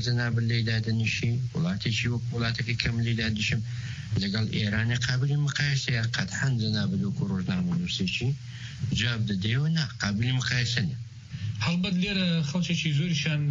جناب الليلة دنيشي ولاتي شيوك ولاتي كم ليلة دشم لقال إيران قابل مقايسة قد حن جناب الكروج نعمل نفسي جاب ديونا قابل مقايسة هل بدلير خلشي شي زورشان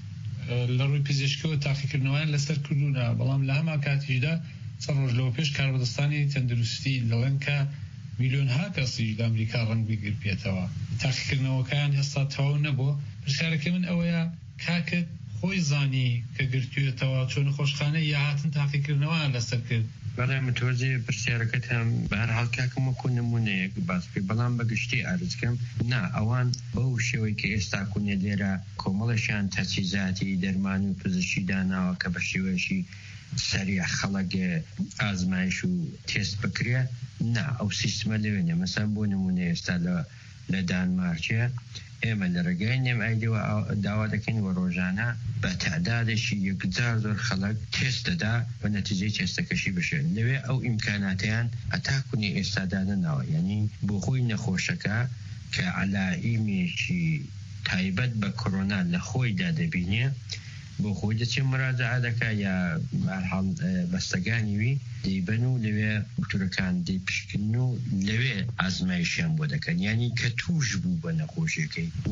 لروي بيزيشكو تحقيق النوان لسر كردونا بلام لهما كاتيجدا صرج لو پیش کاربدستانی تندرستی لەڵەنکە میلیۆنها کەسی لە ئەمریکا ڕەنگ بیگر بێتەوە تاقیکردنەوەکان هێستا تەواو نەبووە پرسیارەکە من ئەوەیە کاکت خۆی زانی کە گرتوویەتەوە چۆن خۆشخانە یا هاتن تاقیکردنەوە لەسەر کرد بەڵێ متوەجێ پرسیارەکەت هەم بەهەرحاڵ کاکم وەکو نمونەیەک باس پێ بەڵام بەگشتی ئارزکەم نا ئەوان بەو شێوەی کە ئێستا کونێ لێرە کۆمەڵەشیان تەچیزاتی دەرمان و پزیشکی داناوە کە بە شێوەیەکی سریع خەڵک ئازمایش و تێست بکرێ نا ئەو سیستمە لەوێنێ مەسەن بۆ نمونە ئێستا لە دانمارکێ ئێمە لە ڕێگای نێم ئایدەوە داوا دەکەین وە ڕۆژانە بە تەعدادێکی 1000 زۆر خەڵک تێست دەدا بە نەتیجەی تێستەکەشی بشێن لەوێ ئەو ئیمکاناتیان ئەتاکونی ئێستادا نەناوە یعنی بۆ خۆی نەخۆشەکە کە عەلائیمێکی تایبەت بە کۆرۆنا لە خۆیدا دەبینێ بۆ خۆی دەچێت مراجعە دەکا یا بەهەرحاڵ بەستەگانی وی دەیبەن و لەوێ دکتۆرەکان دەیپشکن و لەوێ ئازمایشیان بۆ دەکەن یعنی کە توش بوو بە نەخۆشیەکەی و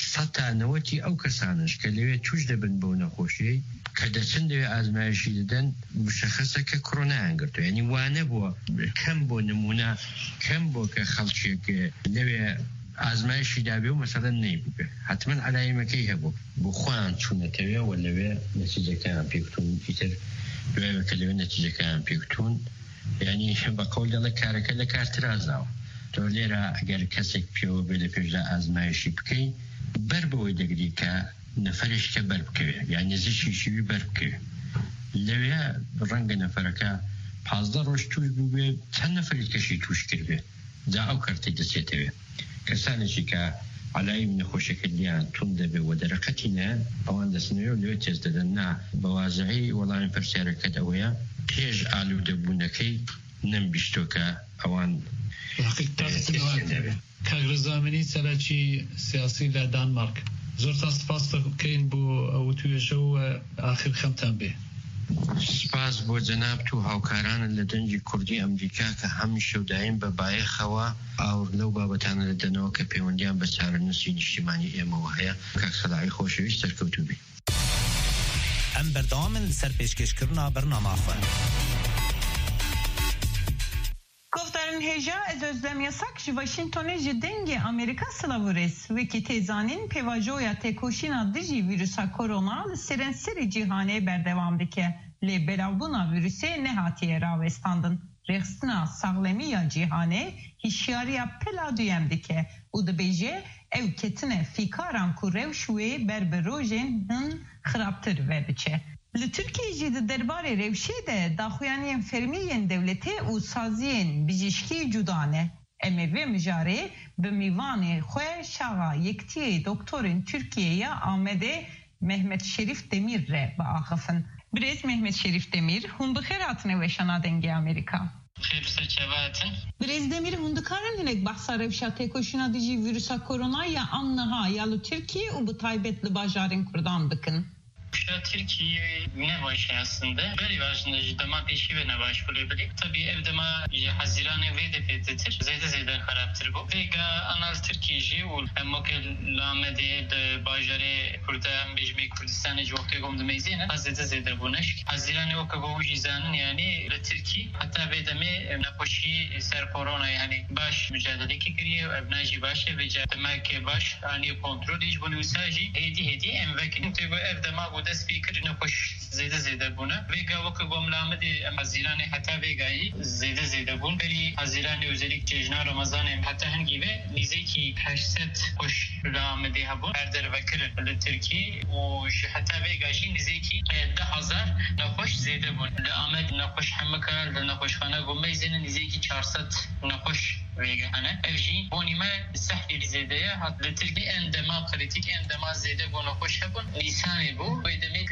90% ئەو کەسانش کە لەوێ توش دەبن بۆ نەخۆشیەی کە دەچن لەوێ ئازمایشی دەدەن مشەخەسە کە کۆرۆنایان گرتووە یعنی وانە بووە کەم بۆ نمونە کەم بۆ کە خەڵکێک لەوێ ئازمایشی دابێ و مەسەلەن نەیبووبێ حتما عەلایمەکەی هەبوو بۆ خۆیان چوونەتەوێ و لەوێ نەتیجەکەیان پێکتون ئیتر دوایەوە کە لەوێ نەتیجەکەیان پێکتون یعنی بە قەول دەڵێ کارەکە لە کارترازاوە تۆ لێرە ئەگەر کەسێک پێوە بێ لە پێشدا ئازمایشی بکەی بەر بەوەی دەگری کە نەفەرێککە بەر بکەوێ یان نزیشی شیوی بەر بکەوێ لەوێ ڕەنگە نەفەرەکە 15 ڕۆژ توش بوو بێ چەند نەفەری کەشی توش کردبێ جا ئەو کارتەی دەچێتەوێ کەسانێکی کە عەلاییم نەخۆشیەکە لیان تون دەبێ و دەرەقەتی نە ئەوان دەستنەوێ و لەوێ تێست دەدەن نا بەوازەی وەڵامی پرسیارەکەت ئەوەیە پێش ئالوودەبوونەکەی نەمبیستۆکە ئەوان کاگرزامنی سەرەکی سیاسی لە دانمارک زۆر تا سپاس دەکەین بۆ ئەو توێژە و ئاخر خەمتان بێ سپاس بۆ جەناب تو هاوکارانن لە دەنجی کوردی ئەمریکا کە هەمیشە و دایم بە بایەخەوە ئاور لەو بابەتانە دەدەنەوە کە پەیوەندیان بە چارەنووسی نیشتیمانی ئێمەوە هەیە کاک خەلاعی خۆشەویست سەرکەوتوو بێ ئەم بەردەوامن لەسەر پێشکەشکردنا بەرنامەخوە گفتارن هێژا ez özlem yasak ji Washingtonê ji dengê Amerîka silavûrês wekî têzanîn pêvajoya têkoşîna dijî vîrusa korona li serên serê cîhanê berdewam dike lê belavbûna vîrusê nehatiye rawestandin rêxistina saxlemiya cîhanê hişyariya pela duyem dike û dibêje ew ketine fîkaran ku rewş wê ber bi rojên hin xirabtir vebiçe. Li Tirkiyeyê jî di derbarê rewşê de daxuyaniyên fermiyên devletê û saziyên bijîşkî cuda ne. Em ê vê mijarê bi mîvanê xwe şaxa Yektiyê Doktorên Tirkiyeyê Amedê Mehmet Şerif Demîr re biaxifin. Birêz Mehmet Şerif Demîr, hûn bi xêr hatine weşana dengê Amerîka. Xêr serçevatin. Birêz Demîr, hûn dikarin hinek behsa rewşa têkoşîna dijî vîrusa korona ya am niha ya li Tirkiye û bi taybet li bajarên Kurdan bikin? Türkiye nevaş aslında. Böyle başında dema peşi ve nevaş olabilir. Tabii evde ma Haziran'ı ve de petetir. Zeyde haraptır bu. Ve anal Türkiye'ci ol. Mokel lamede de bajare Kürdan bejme Kürdistan'ı jokte gomdu mezine. Zeyde bu neş. Haziran'ı o kabu jizanın yani Türkiye hatta ve de me napoşi ser korona yani baş mücadele kiriye evnaji baş ve demek baş ani kontrol hiç bunu sadece hedi emvekin. Tabii evde ma bu dest fikir نخوش زیده بونه ویگا وقت گملامد حزیران حتی ویگایی زیده بون بری حزیران özellik جشن رمضان حتی هنگی و نیزه کی 800 خوش رامده هبون بردر وکر لترکی و حتی ویگاشی نیزه کی 10000 نخوش زیده بون لآمد نخوش همه کار لنخوش خانه گمه زین نیزه کی 400 نخوش ویگا هنه اوجی بونی ما سحلی زیده حتی لترکی اندما kritik endama زیده بون نخوش هبون نیسانی بو ویدمید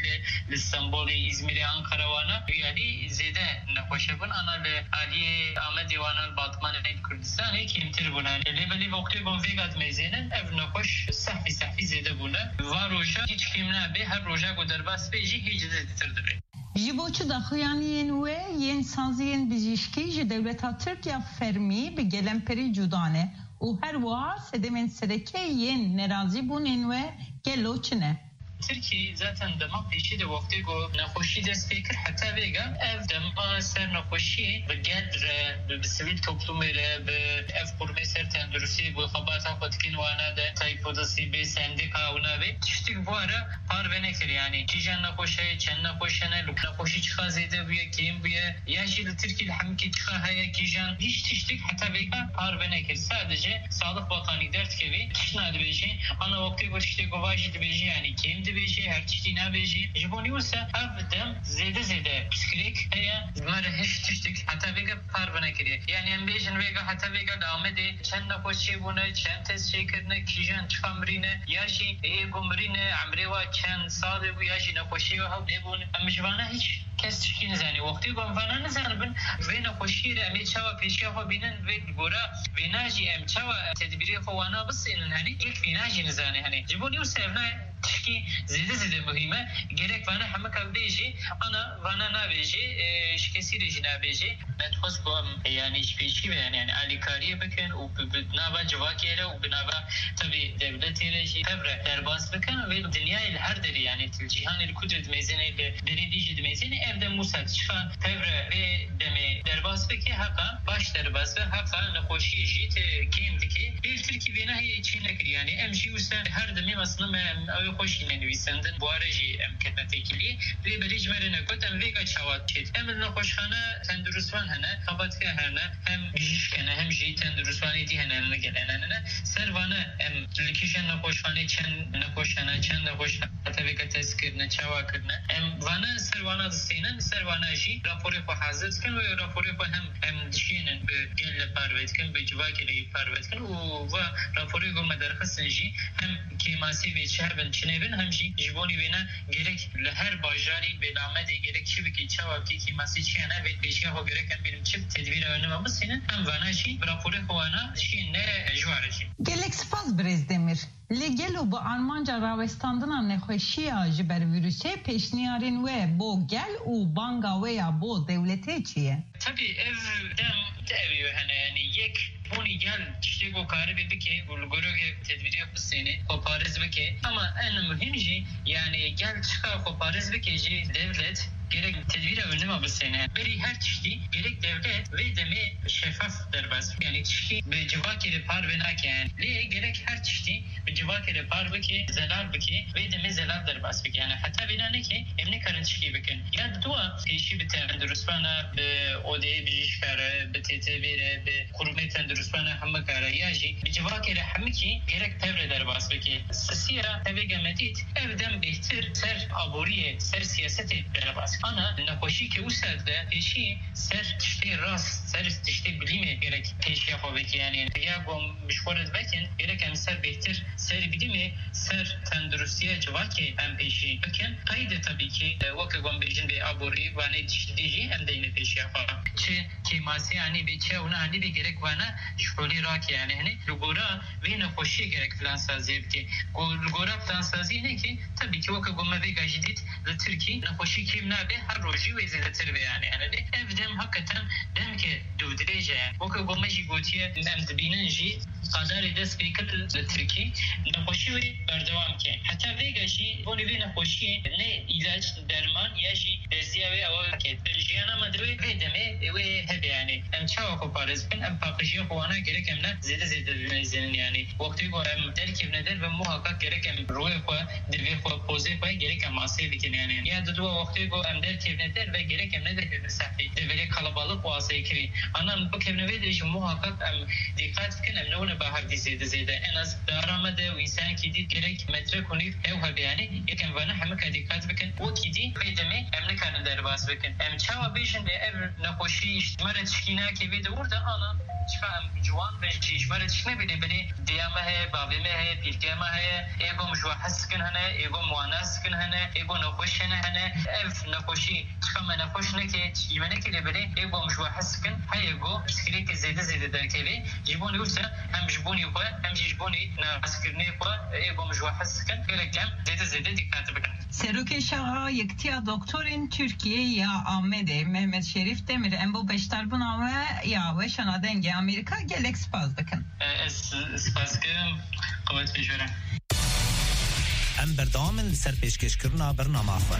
اسطنبول ازمیر انقره وانا یعنی زیده نخوشه بون انا علی احمد وانا باطمان کردستان کمتر بونن لیبلی وقتی بون ویگات میزنن اف نخوش صحفی زیده بونه و روجا هیچ کم نبه هر روجا کو درباس بیجی هیچ زیدتر دبه جیبوچ داخویانین و ین سازین بجیشکی جی دولتا ترکیا فرمی به گلمپری جودانه و هر واس دمن سرکه ین نرازی بونین و گلوچنه تركي ذاتا دما بيشي دو وقتي جو نخوشي دست فكر حتى بيجا اف دما سر نخوشي بقدر بسبيل توبلوميره باف قرمي سر تندرسي بو خباتا خودكين وانا ده تايبودسي بي سنديكا ونابي تشتك بوارا پار بنكر يعني كيجان نخوشي چن نخوشنه لوك نخوشي چخا زيده بيه كيم بيه ياشي لتركي الحمكي چخا هيا كيجان هيش تشتك حتى بيجا پار بنكر sadece sağlık bakanı dert gibi tişna dibêjê ana wektê ku tiştê govajî dibêjê yani kêm dibêjê her tiştî nabêjê ji bo nî wisa ev dem zêde pîskirêk heye mere hiç tiştik heta vêga par binekiriye yani em bêjin vêga heta vêga li Amedê çend nexweşiyê bûne çend test çêkirine kîjan çiqa mirîne ya jî êgo mirîne emrê wa çend salê bû ya jî nexweşiyê we hew nebûne em ji vana hiç kes tişkî nizanî wektê ku em vana nizanibin vê nexweşiyê re em ê çawa pêşiya xwe bînin vê gora vê najî em çawa tedbîrê xwe wana bisênin henî yek vê najî nizanî henî ji bo nî wisa ev تشكي زيادة مهمة جريك فانا حمك بيجي انا وانا نابيجي شكسي رجي نابيجي نتخص بهم يعني شبيشي يعني علي كاريه بكن وبنابا جواكي له وبنابا تبي دولتي رجي تبرع درباس بكن والدنيا الهر دري يعني الجهان الكدرة ميزانة دري ديجي ميزانة ابدا موسى تشفى تبرع بدمي درباس بكي حقا باش درباس حقا نخوشي جيت كيم دكي بالتركي بينا هي تشينك يعني امشي وسا هر دمي مثلا خوش نویسندن بوارجی ام کتنتیکلی وی بریج مرنه کتم ویگا چواد چید ام نخوشخانه تندرستوان هنه خبات که هنه هم جیش کنه هم جی تندرستوانی دی هنه نگلنه سروانه ام لکیشن نخوشخانه چند نخوشخانه چند نخوشخانه تا ویگا تست کرنه چوا کرنه ام وانه سروانه دستینن سروانه جی راپوری خو حاضر کن و راپوری خو هم دشینن به گل پاروید کن به جواکی لی پاروید کن و راپوری خو مدرخصن جی هم کیماسی به چهبن چنبن همشي جبوني بينا gerek لهر باجاري بلامد gerek شبكي çavaki ki masiciyana ve peşiya ho gerek em bilim çip tedbir önlememiz senin hem vanaşi rapore hoana şi ne jwaraşi gelek spas Brezdemir Legelo bu Almanca Ravestan'dan nexweşiya ji ber virüsê pêşniyarên we bo gel û banga we ya bo devletê çi ye? Tabii ev dem deviyor hani yani yek buni gel işte bu karı beke bu göre tedbiri yapısını koparız beke ama en mühimci yani gel çıkar koparız beke devlet gerek tedbir önlem abisene beri her çeşitli gerek devlet ve demi şeffaf derbas yani çeşitli bir civakere par benaken le gerek her çeşitli bir civakere par beke zelal beke ve demi zelal derbas beke yani hatta binane ki emni karın çeşitli beken ya dua işi bir tendrüsbana odeye bir işkare bir TTV're bir kurume tendrüsbana hamma kara yaji bir civakere hamki gerek tevre derbas beke sasiya tevege medit evden behtir ser aboriye ser siyaseti derbas ana نخوشی که او سرده پیشی سر تشتی راست سر تشتی بلیمه گرک پیشی خوبه که یعنی یا گم مشورت بکن گرک هم سر بهتر سر بلیمه سر تندرستی جواکی هم پیشی بکن قید طبی که وقت گم بیجن به آبوری وانه تشتیجی هم دینه پیشی خواه چه کیماسی یعنی به چه اونا هنی به گرک وانه شکولی را که یعنی هنی لگورا وی نخوشی گرک فلان سازی بکی لگورا فلان سازی نه که طبی که وقت گم ویگا جدید لترکی نخوشی کم نبه هر روزی و زیادتر بیانه یعنی افدم حقیقتا دم که دو درجه وقتی گمشی گویی ام دبینن جی قدر دست بیکل لترکی نخوشی و بردوام که حتی ویگاشی بونی بی نخوشی نه علاج درمان یا جی درزیابی اول که درجیانا مدروی ویدمه و هبی یعنی ام چاو کو پارز کن ام پاکشی خوانا گرک ام نه زیاده بنزین یعنی وقتی گو ام درکی بندر و محقق گرک ام روی خو دوی خو پوزی خو گرک ام ماسی بکن یعنی یا دو وقتی گو ام در kevneler ve gerek emne de sahbi devre kalabalık vasıya kiri anam bu kevneve de muhakkak dikkat etken emne ona bahar dizide en az daramada ve insan kidi gerek metre konif ev habi yani yeken bana hamka dikkat beken o kidi ve demi emne karın der باس بکن ام چاوا بیشن ام نخوشی مرد شکینا که بید ورده آنا چفهم جوان بنجیش مرد شکنه بده بده دیامه هی باویمه هی پیلکمه هی ایگو مجوا حس کن هنه ایگو موانس کن هنه ایگو نخوش هنه اف نخوشی چفهم نخوش نکه چیمنه که بده ایگو مجوا حس کن هی ایگو سکری که زیده در کلی جیبونی ورسه هم جیبونی خو هم جیبونی ناسکرنی خو ایگو مجوا حس کن کم زیده دیکات بکن. سروک شاه یکتیا دکترین Türkiye ya Ahmedi Mehmet Şerif Demir em bu beşler buna ve ya ve şana denge Amerika gelek spaz bakın. Spazkım قوت بجوره. ام بردامن سر پیشکشکرنا برنامه خواه.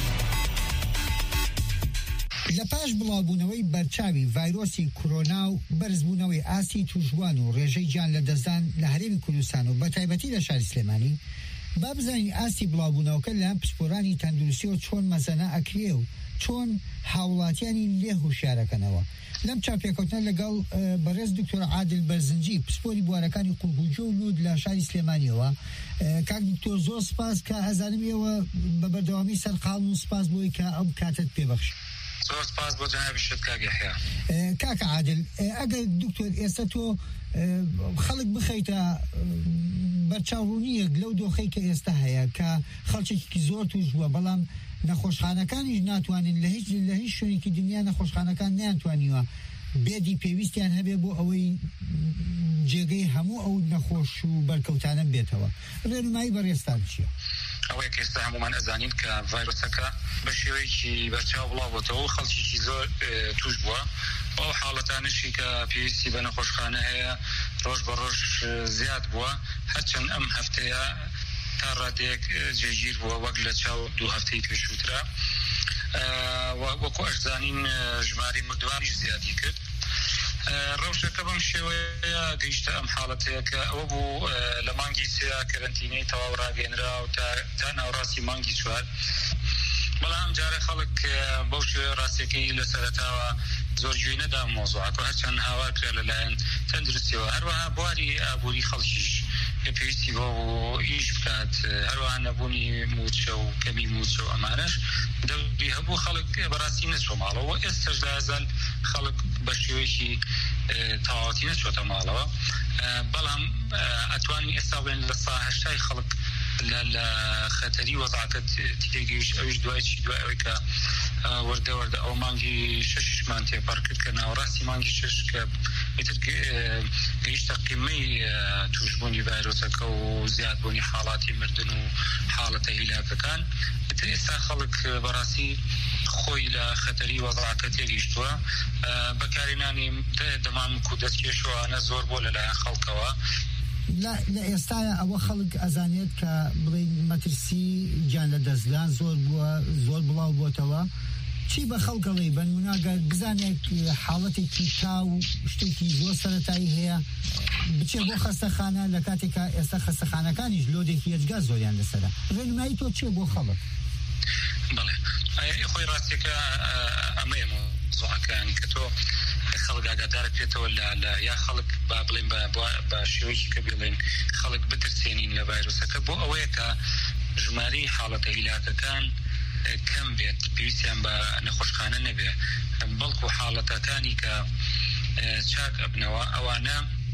لپاش بڵاوبوونەوەی بەرچاوی ڤایرۆسی کۆرۆنا و بەرزبوونەوەی ئاستی توشبوان و ڕێژەی گیان لە دەستدان لە هەرێمی کوردستان و بەتایبەتی لە شاری سلێمانی با بزانین ئاستی بڵاوبوونەوەکە لە پسپۆرانی تەندروستیەوە چۆن مەزەنە ئەکرێ و چۆن هاوڵاتیانی لێ هوشیارەکەنەوە. لەم چاپێکەوتنە لەگەڵ بەڕێز دکتۆر عادل بەرزنجی پسپۆری بوارەکانی قوڵبووجە و لود لە شاری سلێمانیەوە. کاک دکتۆر زۆر سپاس کە ئەزانم ئێوە بە بەردەوامی سەرقاڵ و سپاس بۆی کە ئەو کاتت پێبەخش. زۆر سپاس بۆ جەنابی شت کاک یحیا. کاک عادل ئەگەر دکتۆر ئێستا تۆ خەڵک بخەیتە بەرچاوڕوونیەک لەو دۆخەی کە ئێستا هەیە کە خەڵکێکی زۆر توش بووە بەڵام نەخۆشخانەکانیش ناتوانین لە هیچ شوێنێکی دنیا نەخۆشخانەکان نیانتوانیوە بێدی پێویستیان هەبێ بۆ ئەوەی جێگەی هەموو ئەو نەخۆش و بەرکەوتانە بێتەوە. ڕێنمایی بەڕێستان چییە؟ ئەوەیە کە ئێستا هەمومان ئەزانین کە ڤایرۆسەکە بە شێوەیەکی بەرچاو بڵاوبووەتەوە و خەڵکیی زۆر توش بووە. ئەو حاڵەتانشی کە پێویستی بە نەخۆشخانە هەیە ڕۆژ بە ڕۆژ زیاد بووە هەرچەند ئەم هەفتەیە تا ڕادەیەک جێگیر بووە وەک لە چاو 2 هەفتەی پێشووترا وەکو ئەشزانین ژماری مردوانیش زیادی کرد. ڕەوشەکە بەم شێوەیە گەیشتە ئەم حاڵەتەیە کە ئەوە بوو لە مانگی سێ کەرەنتینەی تەواو ڕاگەێنرا و تا ناوڕاستی مانگی 4 بەڵام جارە خەڵک بەو شێوەیە ڕاستیەکەی لە سەرەتاوە زۆر گوێ نەدا مۆزوعەکە هەرچەند هاوار کرا لەلایەن تەندروستیەوە هەروەها بواری ئابووری خەڵکیش پێویستی بۆ ئیش بکات هەروەها نەبوونی موچە و کەمی موچە و ئەمانەش دەوری هەبوو خەڵک بەڕاستی نەچۆ ماڵەوە ئێستاش لازال خەڵک بە شێوەیەکی تەواوەتی نەچۆتە ماڵەوە بەڵام ئەتوانی ئێستا بڵێن لە سا 80 خەڵک لە خەتەری وەزعەکە تێگەیشت ئەویش دوای ئەوەی کە وەردە ئەو مانگی 6مان تێپەڕ کرد کە ناوەڕاستی مانگی 6 کە گەیشتە قیمەی توشبوونی ڤایرۆسەکە و زیادبوونی حاڵاتی مردن و حاڵەتە هیلاکەکان ئێستا خەڵک بەڕاستی خۆی لە خەتەری وەزعەکە تێگەیشتووە بەکارهێنانی دەمامک و دەستکێشەوانە زۆر بۆ لەلایەن خەڵکەوە. لە ئێستاە ئەوە خەڵک ئەزانێت کە بڵین مەترسی گیان لە دەستدان زۆر بووە زۆر بڵاو بۆتەوە چی بە خەڵکەڵی بەنموناگە بزانێت حاڵەتێکی تا و شتێکی زۆر سەرەتایی هەیە بچێ بۆ خەستەخانە لە کاتێکە ئێستا خەستەخانەکانیش لۆدێکی هێزگا زۆریان لەسەرە ڕێنمایی تۆ چێ بۆ خەڵک؟ بەڵێ خۆی ڕاستیەکە ئەمەیە مۆزوعەکانی کە تۆ خەڵک ئاگادارە بێتەوە لە یا خەڵک با بڵێن بە شێوەیەکی کە بڵێن خەڵک بترسێنین لە ڤایرۆسەکە بۆ ئەوەیە کە ژمارەی حاڵەتە هیلاکەکان کەم بێت پێویستیان بە نەخۆشخانە نەبێ بەڵکو حاڵەتەکانی کە چاک ئەبنەوە ئەوانە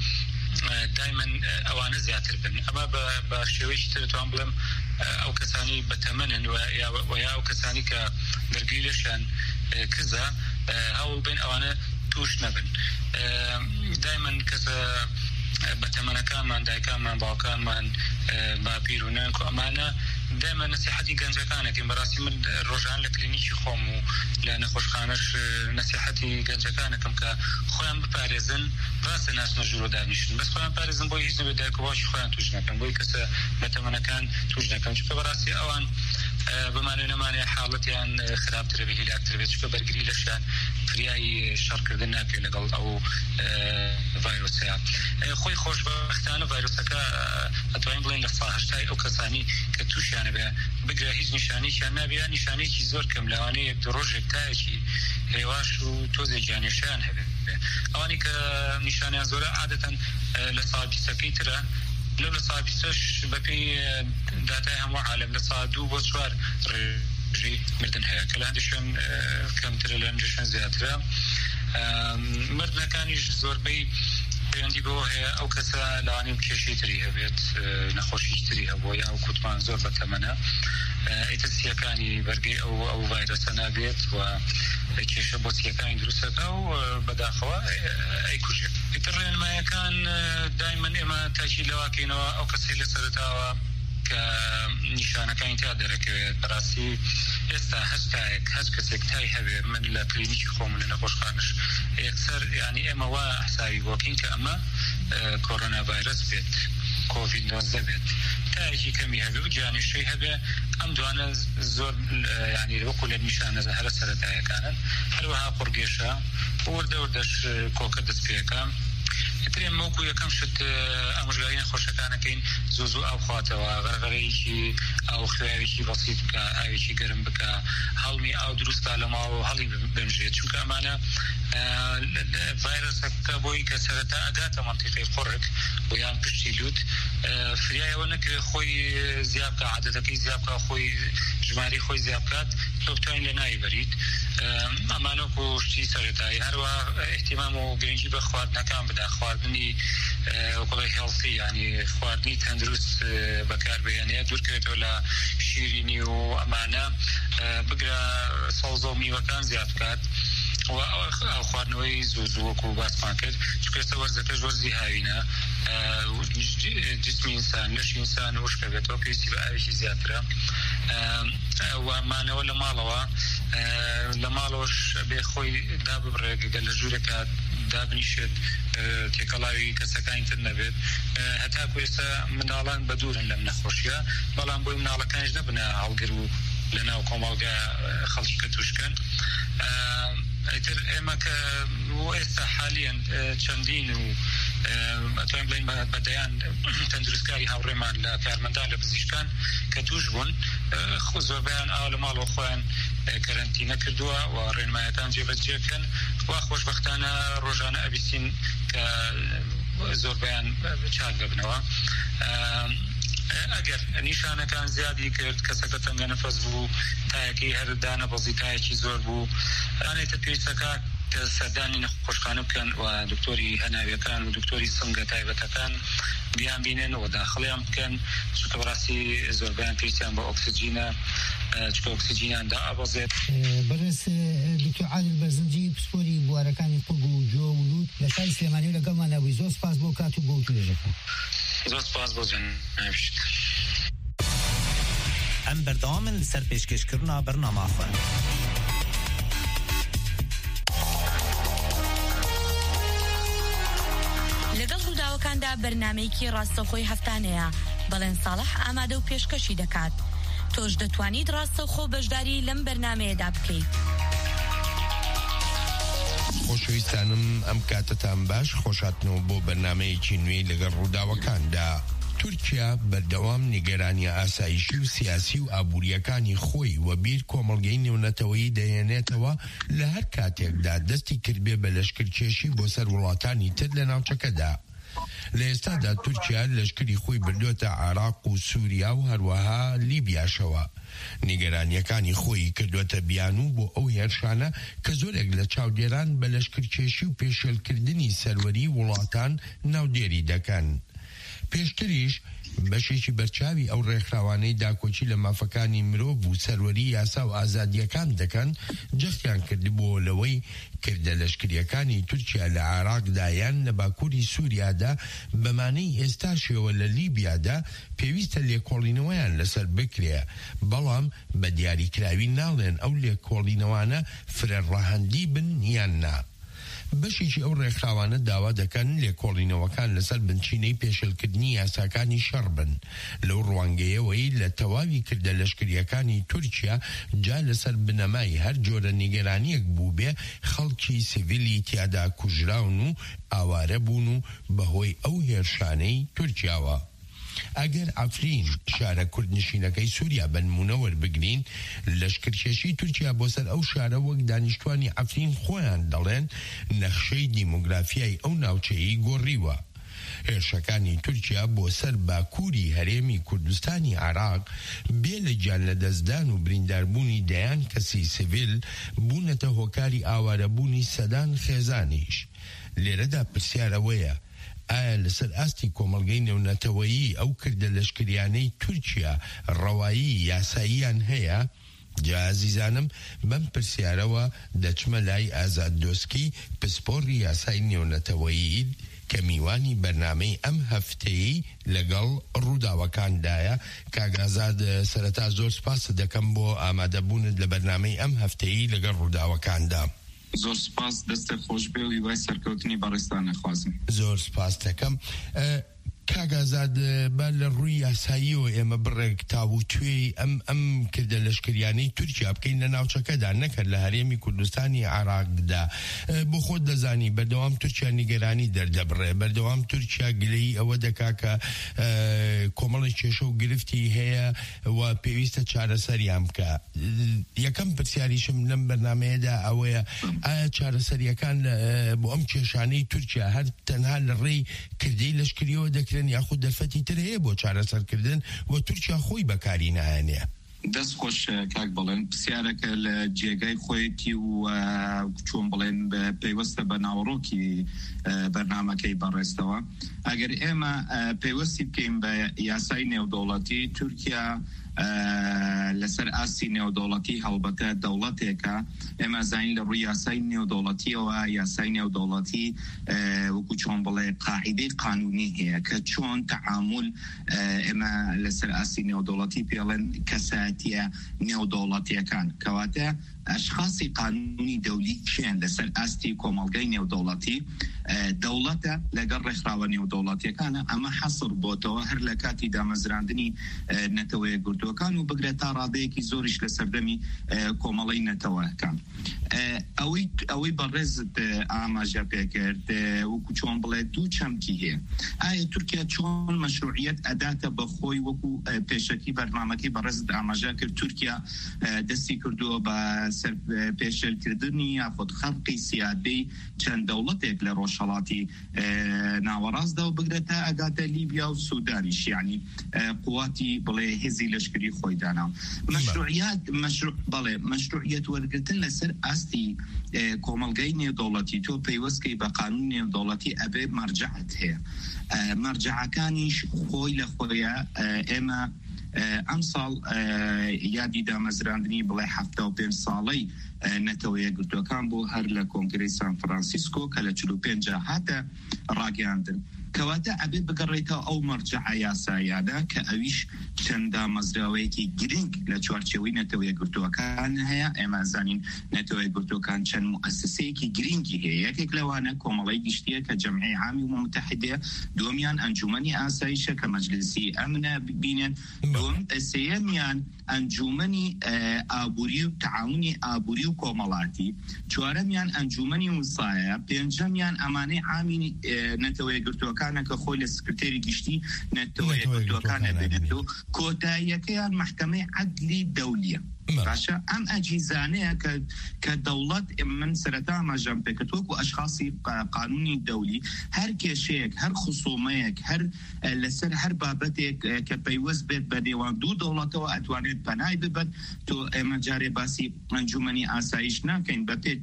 دایمەن ئەوانە زیاتر بن ئەمە بە شێوەیەکی تر توان بڵێم ئەو کەسانی بەتەمەنن و یا ئەو کەسانی کە دەرگی لەشیان کزە هەوڵ بین ئەوانە توش نەبن دایمەن کەسە بەتەمەنەکانمان دایکانمان باوکانمان باپیر و نانک و ئەمانە دایمەن نەسیحەتی گەنجەکانەکەین بەڕاستی من ڕۆژان لە کلینیکی خۆم و لە نەخۆشخانەش نەسیحەتی گەنجەکانەکەم کە خۆیان بپارێزن ڕاستە ناچنە ژوورۆ دانیشتن بەس خۆیان پارێزن بۆی هیچ نەبێت دایک و باشی خۆیان توش نەکەن بۆی کەسە بەتەمەنەکان توش نەکەن چونکە بەڕاستی ئەوان بمانێ نەمانێ حاڵەتیان خراپترە بێ هیلاکتر بێت چونکە بەرگری لەشیان فریای شەڕکردن ناکرێت لەگەڵ ئەو ڤایرۆسەیە خۆی خۆشبەختانە ڤایرۆسەکە ئەتوانین بڵێن لە سا 80 ئەو کەسانی کە تووشیانە بێ بگرە هیچ نیشانێکیان نابێ نیشانێکی زۆر کەم لەوانەیە 1-2 ڕۆژێک تایەکی هێواش و تۆزێکیان نیشان هەبێت ئەوانی کە نیشانیان زۆرە عادەتەن لە سا 20ەکەی ترە لەو لە سا 20ش بەپێی داتای هەموو عالم لە سا 2 بۆ 4 جي مردن هيا كلا عندشان كم ترى لندشان زيادة مردنا كان يج زور بي عندي بوه أو كسا لعنيم كشي تريها بيت نخوشي تريها بويا أو كتمان زور بتمنى إتسيا كاني برجع أو فيروس أنا بيت وكيش بوتيا كان دروسة أو بداخوا أي كوجة يترين ما كان دائما إما تأجي لواكينو أو كسيلة سرتاوا كنشانة كان تقدرك براسي استا هاشتاج هاشكسك تاي هبي من الكلينيك خوم لنا خوش خانش أكثر يعني إما وحسابي وكين كأما كورونا فيروس بيت كوفيد 19 بيت تاجي كمي هبي وجاني شيء هبي أم دوانا زور يعني وكل النشانة زهرة سرتاي كانت هلوها قرقيشة وردش كوكدس بيكام ترين موكو يكم شت أمجرين خوشتانا كين زوزو أو خاطة وغرغريشي أو خياريشي بسيط بك أو شيء قرم بك هالمي أو دروس تعلم أو هالي بمجرد شو كأمانة فيروس كابوي كسرتا أداة منطقة قرق ويان بشتيلوت فريايا ونك خوي زيابك عددك زيابك خوي جماري خوي زيابكات لوبتاين لناي بريد أمانوكو شتي سرتاي هروا اهتمامو جرينجي بخوارنا كان بدا خواردني وقضي هيلثي يعني خواردني تندرس بكار بيانية دور كريت ولا شيريني وأمانة بقرا صوزومي وكان زيابكات و خواردنەوەی زوو باس کرد چکەستە وەرزەکەش وەرزی هاوینە جسمی ئینسان لەشی ئینسان وشکە بێتەوە پێویستی بە ئاوێکی زیاترە ومانەوە لە ماڵەوەش بێ خۆی داببڕێ گەل لە ژوورێکە دابنیشێت تێکەڵاوی کەسەکانی تر نەبێت هەتاکو ئێستا منداڵان بەدورن لەم نەخۆشیە بەڵام بۆی مناڵەکانیش نەبنە هەڵگر و لەناو کۆمەڵگە خەڵکی کە توشکەن ئیتر ئێمە کە ئێستا حالیان چەندین و ئەتوانین بڵێین بەدەیان تەندروستکاری هاوڕێمان لە کارمەندان لە پزیشکان کە توش بوون زۆربیان ئاوا لە ماڵەوە خۆیان کەرەنتینە کردووە و ڕێنمایەکان جێبەجێکەن وا خۆشبەختانە ڕۆژانە ئەبیستین کە زۆربیان چاک دەبنەوە ئەگەر نیشانەکان زیادی کرد کەسەکە تەنگە نەفەس بوو تایەکەی هەردانە بەزی تایەکی زۆر بوو ئەنێتە پێویستەکە کە سەردانی نەخۆشخانە بکەن و دکتۆری هەناویەکان و دکتۆری سنگە تایبەتەکان بیان بینێن و داخڵیان بکەن چونکە بەڕاستی زۆربیان پێویستیان بە ئۆکسجینە چکە ئۆکسجینیان دائەبەزێت بەڕێز دکتۆر عادل بەرزنجی پسپۆری بوارەکانی قوگ و جۆ و لووت لە شاری سلێمانی و لەگەڵمانەوەی زۆر سپاس بۆ کات و بۆ توێژەکە زۆر سپاس بۆ جەنابیشت ئەم بەردەوامن لەسەر پێشکەشکردنا بەرنامە خوێن لەگەڵ ڕووداوەکاندا بەرنامەیەکی ڕاستەوخۆی هەفتانەیە بەڵێن ساڵح ئامادە و پێشکەشی دەکات تۆش دەتوانیت ڕاستەوخۆ بەشداری لەم بەرنامەیەدا بکەیت خۆشەویستانم ئەم کاتتان باش خۆشاتنەوە بۆ بەرنامەیەکی نوێی لەگەڵ ڕووداوەکاندا تورکیا بەردەوام نیگەرانی ئاسایشی و سیاسی و ئابووریەکانی خۆی و بیر کۆمەڵگەی نێونەتەوەیی دەهێنێتەوە لە هەر کاتێکدا دەستی کردبێ بە لەشکرکێشی بۆ سەر وڵاتانی تر لە ناوچەکەدا لە ئێستادا تورکیا لەشکری خۆی بردوێتە عێراق و سووریا و هەروەها لیبیاشەوە نیگەرانیەکانی خۆی کردوێتە بیانوو بۆ ئەو هێرشانە کە زۆرێک لە چاودێران بە لەشکرکێشی و پێشێلکردنی سەروەری وڵاتان ناودێری دەکەن پێشتریش بەشێکی بەرچاوی ئەو ڕێکخراوانەی داکۆچی لە مافەکانی مرۆڤ و سەروەری یاسا و ئازادیەکان دەکەن جەختیان کردبووە لەوەی کردە لەشکریەکانی تورکیا لە عێراقدا یان لە باکووری سووریادا بەمانەی ئێستاشەوە لە لیبیادا پێویستە لێکۆڵینەوەیان لەسەر بکرێ بەڵام بە دیاریکراوی ناڵێن ئەو لێکۆڵینەوانە فرەرڕەهەندی بن یان نا بەشێکی ئەو ڕێکخراوانە داوا دەکەن لێکۆڵینەوەکان لەسەر بنچینەی پێشێلکردنی یاساکانی شەڕ بن لەو ڕوانگەیەوەی لە تەواوی کردە لەشکریەکانی تورکیا جا لەسەر بنەمای هەر جۆرە نیگەرانیەک بوو بێ خەڵکی سیڤیلی تیادا کوژراون و ئاوارە بوون و بەهۆی ئەو هێرشانەی تورکیاوە ئەگەر ئەفرین شارە کوردنشینەکەی سووریا بنمونە وەربگرین لەشکرکێشی تورکیا بۆ سەر ئەو شارە وەک دانیشتوانی ئەفرین خۆیان دەڵێن نەخشەی دیموگرافیای ئەو ناوچەیی گۆڕیوە هێرشەکانی تورکیا بۆ سەر باکووری هەرێمی کوردستانی عێراق بێ لە گیان لە دەستدان و برینداربوونی دەیان کەسی سیڤیل بوونەتە هۆکاری ئاوارەبوونی سەدان خێزانیش. لێرەدا پرسیارەوەیە ئایا لەسەر ئاستی کۆمەڵگەی نێونەتەوەیی ئەو کردە لەشکریانەی تورکیا ڕەوایی یاساییان هەیە؟ جازیزانم بەم پرسیارەوە دەچمە لای ئازاد دۆسکی پسپۆڕی یاسای نێونەتەوەیی کە میوانی بەرنامەی ئەم هەفتەیەی لەگەڵ ڕووداوەکاندایە. کاگازاد سەرەتا زۆر سپاس دەکەم بۆ ئامادەبوونت لە بەرنامەی ئەم هەفتەیەی لەگەڵ ڕووداوەکاندا. زۆر سپاس، دەستە خۆش بێ و هیوای سەرکەوتنی بەڕێستان نەخوازم. زۆر سپاس دەکەم. کاگازاد با لە ڕووی یاساییەوە ئێمە بڕێک تاوتوێی ئەم کردە لەشکریانەی تورکیا بکەین لە ناوچەکەدا، نەکرد لە هەرێمی کوردستانی عێراقدا. بۆ خۆت دەزانی بەردەوام تورکیا نیگەرانی دەردەبڕێ، بەردەوام تورکیا گلەی ئەوە دەکا کە کۆمەڵی کێشە و گرفتی هەیە و پێویستە چارەسەریان بکە. یەکەم پرسیاریشم لەم بەرنامەیەدا ئەوەیە ئایا چارەسەریەکان بۆ ئەم کێشانەی تورکیا هەر تەنها لە ڕێی کردەی لەشکریەوە دەکرێن یاخود دەرفەتی تر هەیە بۆ چارەسەرکردن و تورکیا خۆی بەکاری نایەنێ؟ دەست خۆش کاک بڵێن پرسیارەکە لە جێگای خۆیەتی و چۆن بڵێن پەیوەستە بە ناوەڕۆکی بەرنامەکەی بەڕێستەوە. ئەگەر ئێمە پەیوەستی بکەین بە یاسای نێودەوڵەتی، تورکیا لەسەر ئاستی نێودەوڵەتی هەڵبەتە دەوڵەتێکە. ئێمە زانین لە ڕووی یاسای نێودەوڵەتیەوە یاسای نێودەوڵەتی وەکو چۆن بڵێ قاعیدەی قانونی هەیە کە چۆن تەعامل ئێمە لەسەر ئاستی نێودەوڵەتی پێڵێن کەسایەتیە نێودەوڵەتیەکان، کەواتە ئەشخاصی قانونی دەولی کێن لەسەر ئاستی کۆمەڵگەی نێودەوڵەتی دەوڵەتە لەگەڵ ڕێکخراوە نێودەوڵەتیەکانە. ئەمە حەسر بۆتەوە هەر لە کاتی دامەزراندنی نەتەوەیە گردووەکان و بگرێت تا ڕادەیەکی زۆریش لە سەردەمی کۆمەڵی نەتەوەکان. ئەوەی بەڕێزت ئاماژە پێکرد وەکو چۆن بڵێ دوو چەمکی هەیە. ئایا تورکیا چۆن مەشروعیەت ئەداتە بە خۆی وەکو پێشەکی بەرنامەکەی بەڕێزت ئاماژە کرد تورکیا دەستی کردووە بە سەر پێشێلکردنی یاخود خەڵقی سیادەی چەند دەوڵەتێک لە ڕۆژهەڵاتی ناوەڕاستدا و بگرێتە ئەگاتە لیبیا و سوودانیش، یعنی قواتی بڵێ هێزی لەشکری خۆی دانا. مەشروعیەت وەرگرتن لەسەر ئاستی کۆمەڵگەی نێودەوڵەتی تۆ پەیوەستکەی بە قانون نێودەوڵەتی ئەبێ مەرجەعەت هەیە. مەرجەعەکانیش خۆی لە خۆیە ئێمە ئەم ساڵ یادی دامەزراندنی بڵێ 75 ساڵەی نەتەوەیە گردووەکان بۆ هەر لە کۆنگرەی سان فرانسیسکۆ کە لە 45 هاتە ڕاگەاندن. کەواتە ئەبێ بگەڕێتەوە ئەو مەرجەعە یاساییانە کە ئەویش چەند دامەزراوەیەکی گرنگ لە چوارچێوەی نەتەوەیە گردووەکان هەیە. ئێمە زانین نەتەوەیە گردووەکان چەند موسسەیەکی گرنگی هەیە. یەکێک لەوانە کۆمەڵی گشتیە کە جەمعی عامی و متحیدەیە، دووەمیان ئەنجومەنی ئاسایشە کە مەجلیسی ئەمنە ببینن، سێیەمیان ئەنجومەنی ئابووری و تعاونی ئابووری و کۆمەڵاتی، چوارەمیان ئەنجومەنی وسایە، پێنجەمیان ئەمانەی عامی نەتەوەیە گردووەکانە کە خۆی لە سکرتێری گشتی نەتەوەیە گردووەکانە بێنێت و کۆتاییەکەیان محکەمەی عەدلی دەولیە. باشە ئەم ئەجیزانەیە کە دەوڵەت من سەرەتا مەژەم پێکردووەک و ئەشخاصی قانونی دەولی هەر کێشەیەک هەر خصومەیەک هەر لەسەر هەر بابەتێک کە پەیوەست بێت بە نێوان دوو دەوڵەتەوە ئەتوانێت پەنای ببەت. تۆ ئێمە جارێ باسی ئەنجومەنی ئاسایش ناکەین بە پێ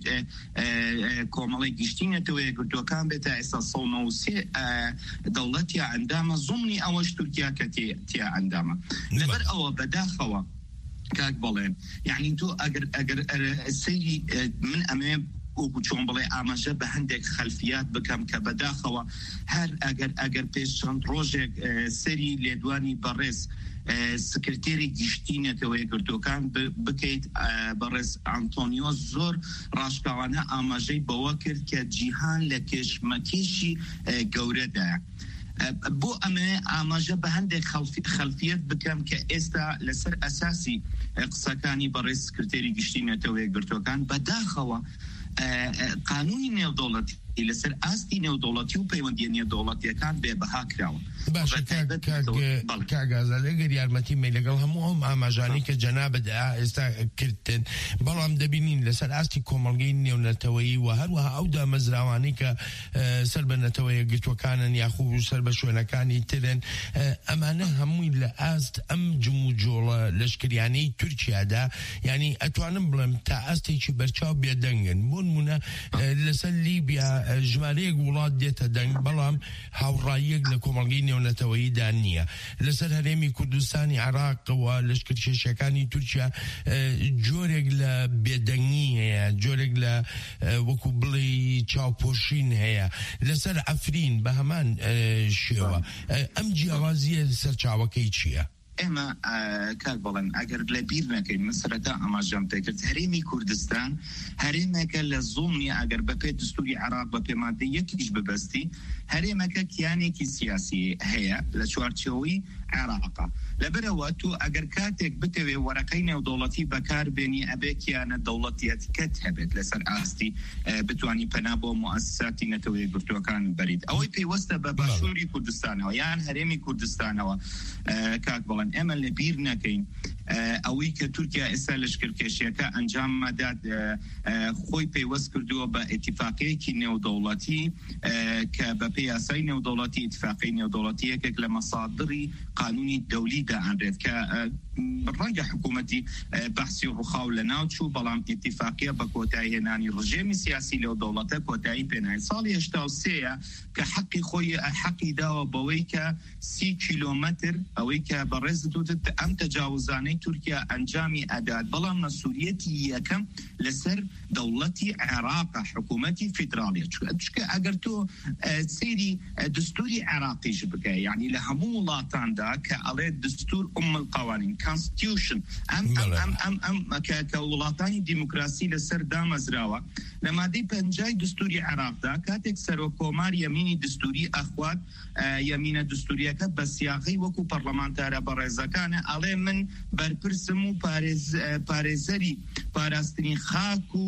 کۆمەڵی گشتی نەتەوەیە گردووەکان بێتە ئێستا 193 دەوڵەتیا ئەندامە زومنی ئەوەش تورکیا کە تیا ئەندامە. لەبەر ئەوە بەداخەوە کاک بڵێن یعنی تۆ ئەگەر سەیری من ئەمێ وەکو چۆن بڵێ ئاماژە بە هەندێک خەلفیات بکەم کە بەداخەوە هەر ئەگەر پێش چەند ڕۆژێک سەری لێدوانی بەڕێز سکرتێری گشتی نەتەوەیە گردووەکان بکەیت بەڕێز ئەنتۆنیۆ زۆر ڕاشکاوانە ئاماژەی بەوە کرد کە جیهان لە کێشمەکێشی گەورەدایە. بۆ ئەمە ئاماژە بە هەندێک خەلفیەت بکەم کە ئێستا لەسەر ئەساسی قسەکانی بەڕێز سکرتێری گشتی نەتەوەیە گردووەکان بەداخەوە قانونی نێودەوڵەتی لەسەر ئاستی نێودوڵەتی و پەیوەندی نێودوڵەتیەکان بێبەها کراوە. باشە کاگازە لەگەر یارمەتی مەی لەگەڵ هەموو ئەم ئاماژانی کە جەنابەت ئێستا کردن، بەڵام دەبینین لەسەر ئاستی کۆمەڵگەی نێونەتەوەیی و هەروەها ئەو دامەزراوانی کە سەر بە نەتەوەیە گرتوەکانن یاخوو سەر بە شوێنەکانی ترن، ئەمانە هەمووی لە ئاست ئەم جم و جۆڵە لەشکریانەی تورکیادا، یعنی ئەتوانم بڵێم تا ئاستێکی بەرچاو بێدەنگن. بۆ نمونە لەسەر لیبیا ژمارەیەک وڵات دێتە دەنگ، بەڵام هاوڕاییەک لە کۆمەڵگەی نێونەتەوەییدا نییە. لەسەر هەرێمی کوردستانی عێراقەوە لەشکر کێشەکانی تورکیا جۆرێک لە بێدەنگی هەیە، جۆرێک لە وەکو بڵێ چاوپۆشین هەیە. لەسەر ئەفرین بە هەمان شێوە. ئەم جیاوازیە سەر چاوەکەی چییە؟ ئێمە کاک بەڵێن ئەگەر لە بیر نەکەین مسرەتا ئاماژەم تێکرد هەرێمی کوردستان هەرێمێکە لە زوڵنی ئەگەر بەپێ دستوری عێراق بەپێ مادە یەکیش ببەستی، هەرێمەکە کیانێکی سیاسی هەیە لە چوارچێوەی عێراقا. لەبەرەوە تو ئەگەر کاتێک بتەوێ وەرەقەی نێودوڵەتی بەکاربێنی ئەبێ کیانە دەوڵەتیەتیکەت هەبێت لەسەر ئاستی بتوانی پەنا بۆ مؤسساتی نەتەوەیە گرتوەکان بەریت. ئەوەی پێوەستە بە باشووری کوردستانەوە یان هەرێمی کوردستانەوە کاک بەڵێن ئێمە لە بیر نەکەین ئەوەی کە تورکیا ئێستا لەشکرکێشیەکە ئەنجام مەدات خۆی پێوەست کردووە بە ئێتیفاقیەکی نێودوڵەتی کە بەپێی یاسای نێودوڵەتی ئێتیفاقی نێودوڵەتی یەکێک لە مەسادری قانونی دەولی دائەنرێت کە ڕەنگە حکوومەتی بەحسی ڕووخاو لە ناوچوو، بەڵام ئێتیفاقیە بە کۆتایی هێنانی ڕژێمی سیاسی لەو دەوڵەتە کۆتایی پێنای. ساڵی 83 کە حەقی خۆی حەقی داوە بەوەی کە 30 کیلۆمەتر ئەوەی کە بەڕێزت وتت ئەم تەجاوزانەی تورکیا ئەنجامی ئەدات، بەڵام مەسئولیەتی یەکەم لەسەر دەوڵەتی عێراق حکوومەتی فیدراڵیە. چکە ئەگەر تۆ سەیری دستوری عێراقیش بکە، یعنی لە هەموو وڵاتاندا کە ئەڵێ دستور القوانین constitution ئەم کە وڵاتانی دیموکراسی لەسەر دامەزراوە لە مادەی 5 دستوری عێراقدا کاتێک سەرۆکۆمار یەمینی دستوری ئەخوات یەمینە دستوریەکە بە سیاقی وەکو پەرلەمانتارە بەڕێزەکانە ئەڵێ من بەرپرسم و پارێزەری پاراستنی خاک و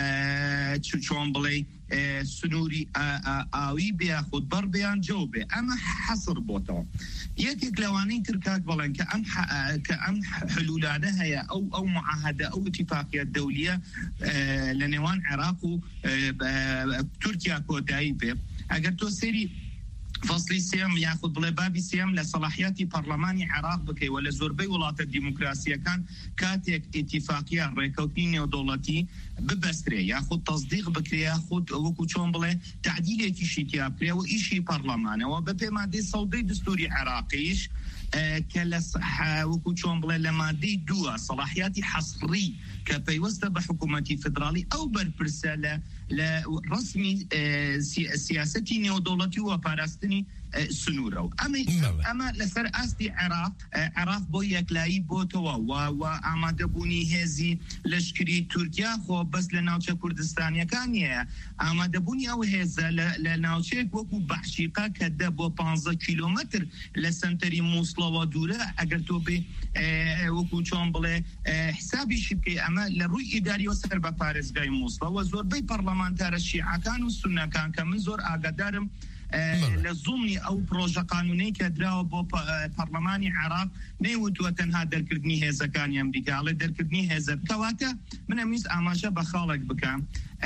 چۆن بڵێ سنووری ئاوی بێخود بەر بێیان جەو بێ. ئەمە حەسر بۆتەوە. یەکێک لەوانەی ترکاک بەڵێن کە ئەم حلولانە هەیە ئەو معاهدە ئەو اتفاقیە دەولیە لە نێوان عێراق و تورکیا کۆتایی بێ. ئەگەر تۆ سەیری فصلی سێم یاخود بڵێ بابی سێم لە سەلاحیاتی پەرلەمانی عێراق بکەی و لە زۆربەی وڵاتە دیموکراسیەکان کاتێک ئێتیفاقیە ڕێکەوتنی نێودوڵەتی ببەسترێ یاخود تەصدیق بکرێ یاخود وەکو چۆن بڵێ تعدیلێکیشی تیا بکرێ و ئیشی پەرلەمانەوە بەپێ مادەی سەودەی دستوری عێراقیش کە لە وەکو چۆن بڵێ لە مادەی 2 سەلاحیاتی حەصری کە پەیوەستە بە حکوومەتی فدراڵی ئەو بەرپرسە لە ڕسمی سیاسەتی نێودوڵەتی و پاراستنی سنوورە و ئەمە لەسەر ئاستی عێراق بۆ یەکلایی بۆتەوە و ئامادەبوونی هێزی لەشکری تورکیا خۆ بەس لە ناوچە کوردستانیەکان نیە، ئامادەبوونی ئەو هێزە لە ناوچەیەک وەکو بەحشیقا کە دە بۆ 15 کیلۆمەتر لە سنتەری مووسڵەوە دوورە ئەگەر تۆ بێ وەکو چۆن بڵێ حسابیشی بکەی ئەمە لە ڕووی ئیداریەوە سەر بە پارێزگای مووسڵەوە زۆربەی پەرلەمانتارە شیعەکان و سوننەکان کە من زۆر ئاگادارم لە زوڵنی ئەو پرۆژە قانونەی کە دراوە بۆ پەرلەمانی عێراق نەیوتووە تەنها دەرکردنی هێزەکانی ئەمریکا، ئەڵێ دەرکردنی هێزە کەواتە منە ویست ئاماژە بە خاڵێک بکەم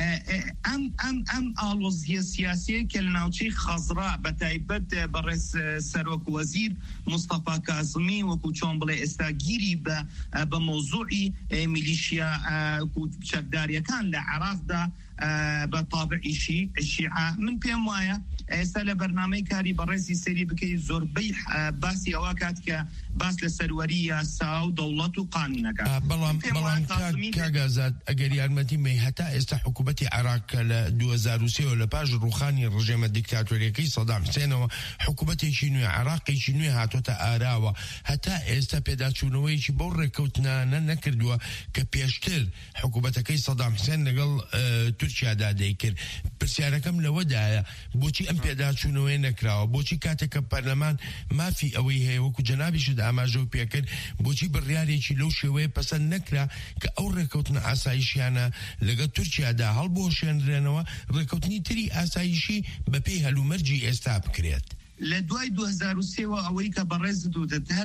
ئەم ئاڵۆزیە سیاسیە کە لە ناوچەی خەزرا بە تایبەت بەڕێز سەرۆک وەزیر مستەفا کازمی وەکو چۆن بڵێ ئێستا گیری بە مۆزوعی میلیشیا چەکداریەکان لە عێراقدا بە تابعیشی شیعە من پێم وایە ئێستا لە بەرنامەی کاری بەڕێزی سەری بکەی زۆربەی باسی ئەوە کات کە باس لە سەروەری یاسا و دەوڵەت و قانونەکە. بەڵام کاگازات ئەگەر یارمەتی مەی هەتا ئێستا حکوومەتی عێراق لە 2023 لە پاش ڕوخانی ڕژێمە دیکتاتۆریەکەی سەدام حوسێنەوە حکوومەتێکی نوێ عێراقێکی نوێ هاتوۆتە ئاراوە، هەتا ئێستا پێداچوونەوەیکی بەو ڕێکەوتنانە نەکردووە کە پێشتر حکوومەتەکەی سەدام حوسێن لەگەڵ تورکیادا دەیکرد پرسیارەکەم لەوەدایە بۆچی ئەم پێداچوونەوەی نەکراوە بۆچی کاتێککە پەرلەمان مافی ئەوەی هەیە وەکو جەنابیشت ئاماژە و پێکرد بۆچی بڕیارێکی لەو شێوەیە پەسەند نەکرا کە ئەو ڕێکەوتنە ئاسایشیانە لەگە تورکیادا هەڵبۆشێنرێنەوە ڕێکەوتنی تری ئاسایشی بەپێی هەلومەرجی ئێستا بکرێت لە دوای 2023 ئەوەی کە بەڕێز دوودت هەر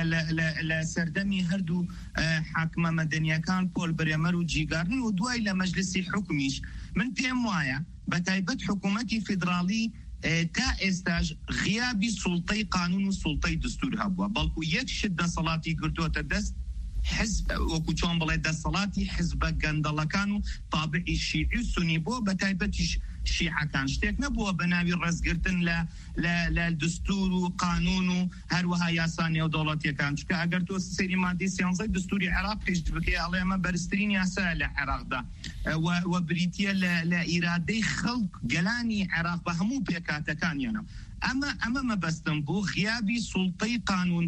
لە سەردەمی هەردوو حاکمە مەدەنیەکان پۆل برێمەر و جیگارن و دوای لە مەجلسی حکومیش من پێم وایە بە تایبەت حکوومەتی فیدراڵی تا ئێستاش غیابی سوڵتەی قانون و سوڵتەی دستور هەبووە بەڵکو یەک شت دەسەڵاتی گرتووەتە دەست حزب وەکو چۆن بڵێ دەسەڵاتی حزبە گەندەڵەکان و تابعی شیعی و سونی بۆ بە تایبەتیش شیعەکان شتێک نەبووە بە ناوی ڕێزگرتن لە دستور و قانون و هەروەها یاسا نێودەوڵەتیەکان چکە ئەگەر تۆ سەیری مادەی 13 دستوری عێراق پێش بکەی ئەڵێ ئەمە بەرزترین یاسایە لە عێراقدا و بریتیە لە ئیرادەی خەڵک گەلانی عێراق بە هەموو پێکاتەکانیانە ئەمە مەبەستم بۆ غیابی سوڵتەی قانون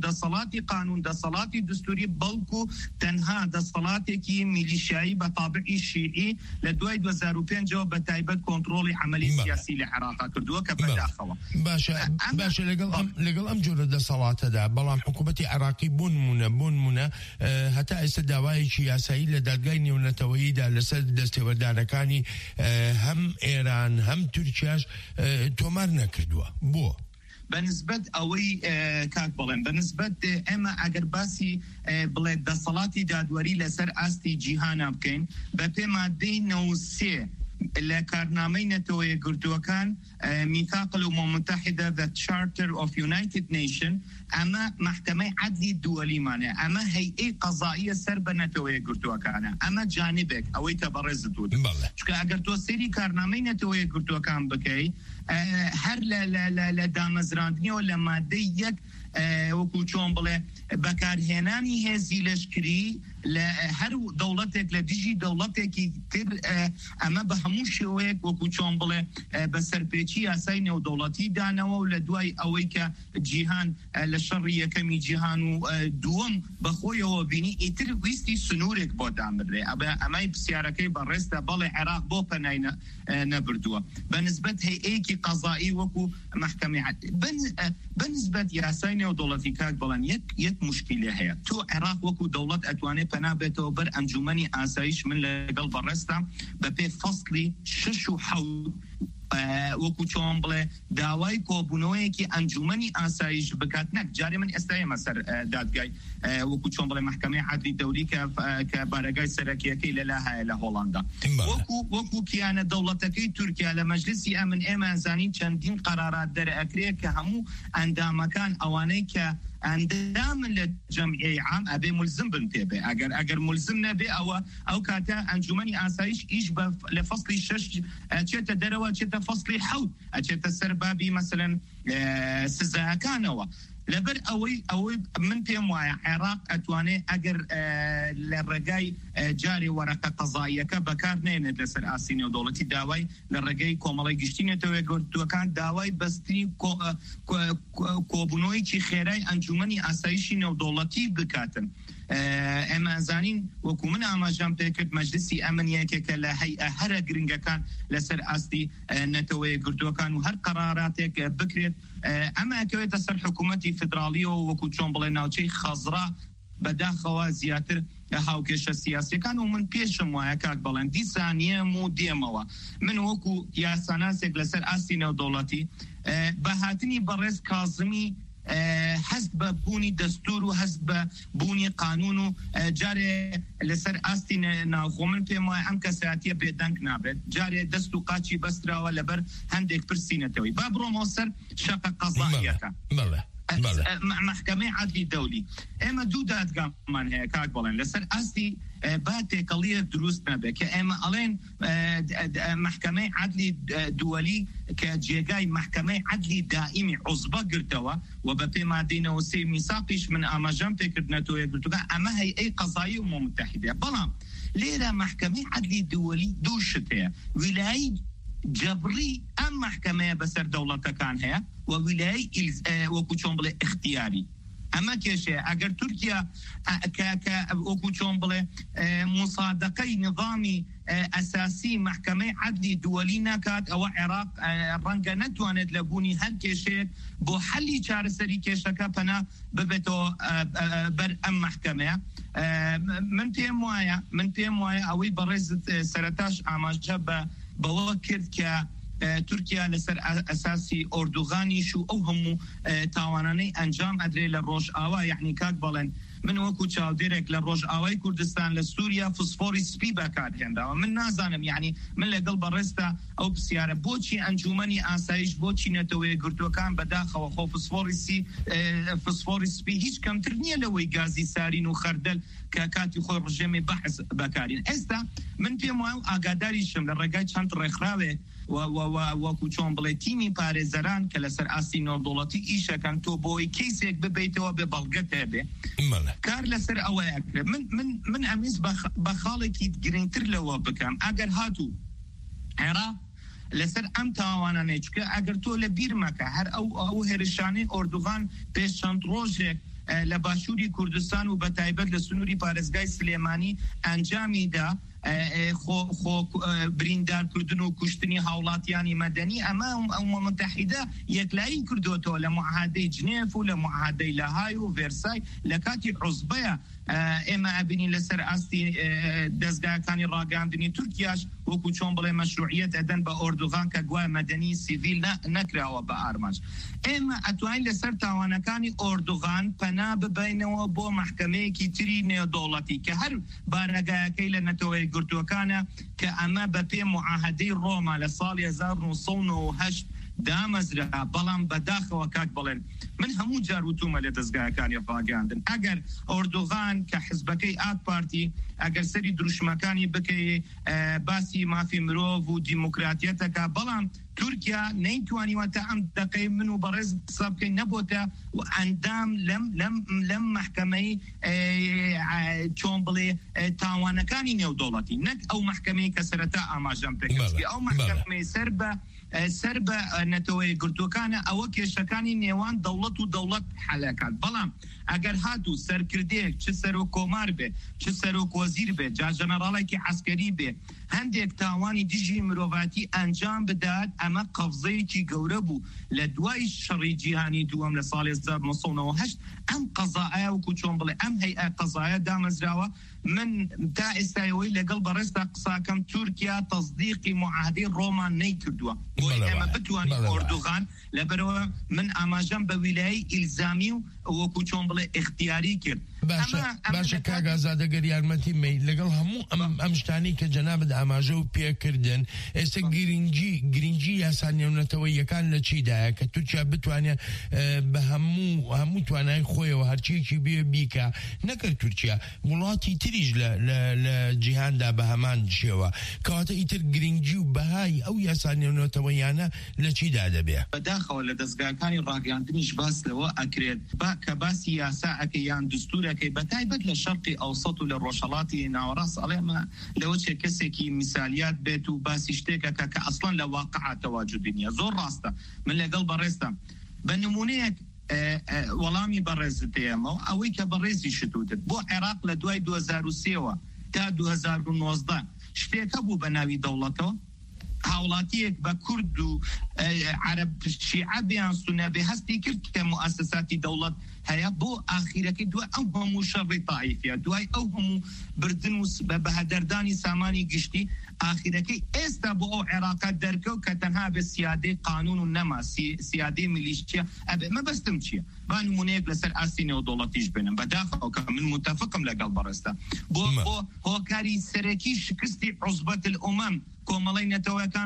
دەسەڵاتی دستوری بەڵکو تەنها دەسەڵاتێکی میلیشایی بە تابعی شیعی لە دوای 2005ەوە بە تایبەت کۆنتڕۆڵی عملی سیاسی لە عێراق کردووە کە بەداخەوە باشە لەگەڵ ئەم جۆرە دەسەڵاتەدا بەڵام حکوومەتی عێراقی بۆ نمونە هەتا ئێستا داوایەکی یاسایی لە دادگای نێونەتەوەییدا لەسەر دەستێوەردارەکانی هەم ئێران هەم تورکیاش تۆمار نەکردووە بۆ بەنسبەت ئەوەی کاک بڵێن بەنسبەت ئێمە ئەگەر باسی بڵێ دەسەڵاتی دادوەری لەسەر ئاستی جیهانە بکەین بە پێ مادەی 93 لە کارنامەی نەتەوەیە گرتووەکان میثاق الأمم المتحدة the Charter of United Nations ئەمە محکەمەی عەدلی دووەلیمانە ئەمە هەیئەی قەزاییە سەر بە نەتەوەیە گرتووەکانە ئەمە جانبێک ئەوەی کە بەڕێزت بوو چکە ئەگەر تۆ سەیری کارنامەی نەتەوەیە گرتووەکان بکەی هەر لە دامەزراندنیەوە لە مادەی یەک وەکو چۆن بڵێ بەکارهێنانی هێزی لەشکری لە هەر دەوڵەتێک لە دژی دەوڵەتێکی تر ئەمە بە هەموو شێوەیەک وەکو چۆن بڵێ بە سەرپێچی یاسای نێودەوڵەتی دانەوە و لە دوای ئەوەی کە جیهان لە شەڕی یەکەمی جیهان و دووەم بەخۆیەوە بینی ئیتر ویستی سنوورێک بۆ دامبرێ ئەمای پرسیارەکەی بەڕێستە بەڵێ عێراق بۆ پەنای نەبردووە بەنسبەت هەیئەیەکی قەزایی وەکو محکەمەی بەنسبەت یاسای نێودەوڵەتی کاک بەڵێن یەک مشکلە هەیە تۆ عێراق وەکو دەوڵەت ئەتوانێت پەنا بێتەوە بەر ئەنجومەنی ئاسایش من لەگەڵ بەڕێستە بە پێ فەسڵی 6 و 7 وەکو چۆن بڵێ داوای کۆبوونەوەیەکی ئەنجومەنی ئاسایش بکات نەک جارێ من ئێستا ئێمە سەر دادگای وەکو چۆن بڵێ محکەمەی عەدلی دەوری کە بارەگای سەرەکیەکەی لەلا هەیە لە هۆڵاندا وەکو کیانە دەوڵەتەکەی تورکیا لە مەجلیسی ئەمن ئێمە زانین چەندین قەرارات دەرئەکرێت کە هەموو ئەندامەکان ئەوانەی کە ئەندامن لە جەمعیەی عام ئەبێ ملزم بن پێبێ ئەگەر ملزم نەبێ ئەو کاتە ئەنجومەنی ئاسایش ئیش لە فەسڵی 6 چێتە دەرەوە چێتە فەسڵی 7 ئەچێتە سەر بابی مەسەلەن سزاکانەوە لەبەر ئەوەی من پێم وایە عێراق ئەتوانێت ئەگەر لە ڕێگای جارێ وەرەقە قەزاییەکە بەکار نێنێت لەسەر ئاستی نێودەوڵەتی داوای لە ڕێگەی کۆمەڵی گشتی نێتەوەی گرتووەکان داوای بەستنی کۆبوونەوەیکی خێرای ئەنجومەنی ئاسایشی نێودەوڵەتی بکاتن ئێمە زانین وەکو من ئاماژەم پێکرد مەجلیسی ئەمنیەکێکە لە هەیئە هەرە گرنگەکان لەسەر ئاستی نەتەوەیە گرتووەکان و هەر قەراراتێک بکرێت ئەمە ئەکەوێتە سەر حکوومەتی فدراڵیەوە وەکو چۆن بڵێ ناوچەی خەزرا بەداخەوە زیاتر هاوکێشە سیاسیەکان و من پێشم وایە کاک بەڵێن دیسانیم و دێمەوە من وەکو یاساناسێک لەسەر ئاستی نێودەوڵەتی بە هاتنی بەڕێز کاظمی حەست بە بوونی دەستور و هەست بە بوونی قانون و جارێ لەسەر ئاستی ناوخۆ من پێم وایە ئەم کەساتیە بێدەنگ نابێت جارێ دەست و قاچی بەستراوە لەبەر هەندێک پرسینەتەوەی با بڕۆمەوە سەر شەقە قەزاییەکە محکەمەی عەدلی دەولی ئێمە دوو دادگامان هەیە کاک بڵێن لەسەر ئاستی با تێکەڵیە دروست نەبێت کە ئێمە ئەڵێن محکەمەی عەدلی دووەلی کە جێگای محکەمەی عەدلی دائیمی عوزبە گرتەوە و بە پێ مادەی 93 میثاقیش من ئاماژەم پێکردنەوەیە گرتووە ئەمە هەیئەی قەزایی ئومم متحیدە بەڵام لێرە محکەمەی عەدلی دووەلی دوو شت هەیە ویلایی جەبری ئەم محکەمەیە بەسەر دەوڵەتەکان هەیە و ویلایی وەکو چۆن بڵێ اختیاری ئەمە کێشەیە ئەگەر تورکیا وەکو چۆن بڵێ مصادقەی نظامی ئەساسی محکەمەی عەدلی دووەلی ناکات ئەوە عێراق ڕەنگە نەتوانێت لە بوونی هەر کێشەیەک بۆ حەلی چارەسەری کێشەکە پەنا ببێتەوە بەر ئەم محکەمەیە. من پێم وایە ئەوەی بەڕێزت سەرەتاش ئاماژە بەوە کرد کە تورکیا لەسەر ئەساسی ئۆردوغانیش و ئەو هەموو تاوانانەی ئەنجام ئەدرێ لە ڕۆژئاوا یعنی کاک بەڵێن من وەکو چاودێرێک لە ڕۆژئاوای کوردستان لە سووریا فسفۆری سپی بەکارهێنراوە. من نازانم یعنی من لەگەڵ بەڕێستا ئەو پرسیارە بۆچی ئەنجومەنی ئاسایش بۆچی نەتەوەی گرتوەکان بەداخەوە خۆ فسفۆری سپی هیچ کەمتر نییە لەوەی گازی سارین و خەردەل کە کاتی خۆی ڕژێمی بەحث بەکارین. ئێستا من پێم وایە ئاگاداریشم لە ڕێگای چەند ڕێکخراوێ وەکو چۆن بڵێ تیمی پارێزەران کە لەسەر ئاسی نێودوڵەتی ئیشەکەن تۆ بۆی کەیسێک ببیتەوە بێ بەڵگەت هەبێ کار لەسەر ئەوەیەکرێ. من ئەمیز بە خاڵێکی گرنگتر لەوە بکەم ئەگەر هاتوو عێراق لەسەر ئەم تاوانانەی چکە ئەگەر تۆ لە بیر مەکە هەر ئەو هێرشانەی ئۆردوغان پێش چەند ڕۆژێک لە باشووری کوردستان و بە تایبەت لە سنووری پارێزگای سلێمانی ئەنجامیدا خۆ بریندارکردن و کوشتنی هاوڵاتیانی مەدەنی ئەمە ئەومە متحیدە یەکلایی کردوەوە لە معاهدەی جنێف و لە معاهدەی لاهای و ڤێرسای لە کاتی عوزبەیە ئێمە ئەبینین لەسەر ئاستی دەستگاکانی ڕاگەاندنی تورکیاش وەکو چۆن بڵێ مەشروعیەت ئەدەن بە ئۆردوغان کە گوای مەدەنی سیڤیل نەکراوە بە ئارمانج. ئێمە ئەتوانین لەسەر تاوانەکانی ئۆردوغان پەنا ببینەوە بۆ محکەمەیەکی تری نێودوڵەتی کە هەر بارەگایەکەی لە نەتەوەی گرتوەکانە کە ئەمە بە پێ معاهدەی ڕۆما لە ساڵی 1998 دامەزرا بەڵام بەداخەوە کاک بڵێن من هەموو جار وتومە لە دەستگاکانی ڕاگەاندن ئەگەر ئۆردوغان کە حزبەکەی ئاک پارتی ئەگەر سەری دروشمەکانی بکەی باسی مافی مرۆڤ و دیموکراتیەتەکە بەڵام تورکیا نەیتوانیوەتە ئەم دەقەی من و بەڕێز قسە بکەین نەبووتە و ئەندام لەم محکەمەی چۆن بڵێ تاوانەکانی نێودوڵەتی نەک ئەو محکەمەی کە سەرەتا ئاماژەم پێکردی ئەو محکەمەی سەر بە نەتەوەی گرتوەکانە ئەوە کێشەکانی نێوان دەوڵەت و دەوڵەت حەلەکات. بەڵام ئەگەر هاتوو سەرکردەیەک چ سەرۆک کۆمار بێ چ سەرۆک وەزیر بێ جا ژەنەڕاڵێکی عەسکەری بێ هەندێک تاوانی دژی مرۆڤاتی ئەنجام بدات ئەمە قەڤزەیەکی گەورە بوو لە دوای شەڕی جیهانی دووەم لە ساڵی 1998 ئەم قەزایە وەکو چۆن بڵێ ئەم هەیئە قەزایە دامەزراوە. من تا ئێستایەوەی لەگەڵ بەڕێستا قساکەم تورکیا تەصدیقی معاهدەی ڕۆمان نەیکردووە بۆی ئێمە بتوانین ئۆردوغان لەبەرەوە من ئاماژەم بە ویلایی ئیلزامی و وەکو چۆن بڵێ اختیاری کرد. باشە کاگازادە گەر یارمەتی مەی لەگەڵ هەموو ئەم شتانی کە جەنابەت ئاماژە و پێکردن ئێستا گرنگی یاسا نێونەتەوەییەکان لە چیدایە کە تورکیا بتوانێت بە هەموو توانای خۆیەوە هەرچیەکی بێ بیکە نەکرد تورکیا وڵاتی تریش لە جیهاندا بە هەمان شێوە کەواتە ئیتر گرنگی و بەهای ئەو یاسا نێونەتەوەیانە لە چیدا دەبێ. بەداخەوە لە دەستگاکانی ڕاگەاندنیش باس لەوە ئەکرێت کە باسی یاسا ئەکە یان دستورەکەی بەتایبەت لە شەرقی ئەوسەط و لە ڕۆژهەڵاتی ناوەڕاست ئەڵێمە لەوە چێ کەسێکی میسالیات بێت و باسی شتێکەکە کە ئەسڵەن لە واقعە تەواجودی نییە. زۆر ڕاستە من لەگەڵ بەڕێستە بە نمونەیەک وەڵامی بەڕێزتەیەمەوە ئەوەی کە بەڕێزی شتوتت بۆ عێراق لە دوای 2023 تا 2019 شتێکە بوو بە ناوی دەوڵەتەوە هاوڵاتیەک بە کورد و عەرەب شیعە بیان سونە بێ هەستی کرد کە موسساتی دەوڵەت هەیە بۆ ئاخیرەکەی دوای ئەو هەموو شەڕی تائیفیە دوای ئەو هەموو بردن و بە هەدەردانی سامانی گشتی ئاخیرەکەی ئێستا بۆ ئەو عێراقا دەرکەوت کە تەنها بە سیادەی قانون و نەما سیادەی میلیشیا ئەبێ مەبەستم چییە با نمونەیەک لەسەر ئاستی نێودوڵەتیش بێنم بەداخەوە کە من متفقم لەگەڵ بەڕێستا بۆ هۆکاری سەرەکی شکستی عوزبەت الئومەم کۆمەڵی نەتەوەکان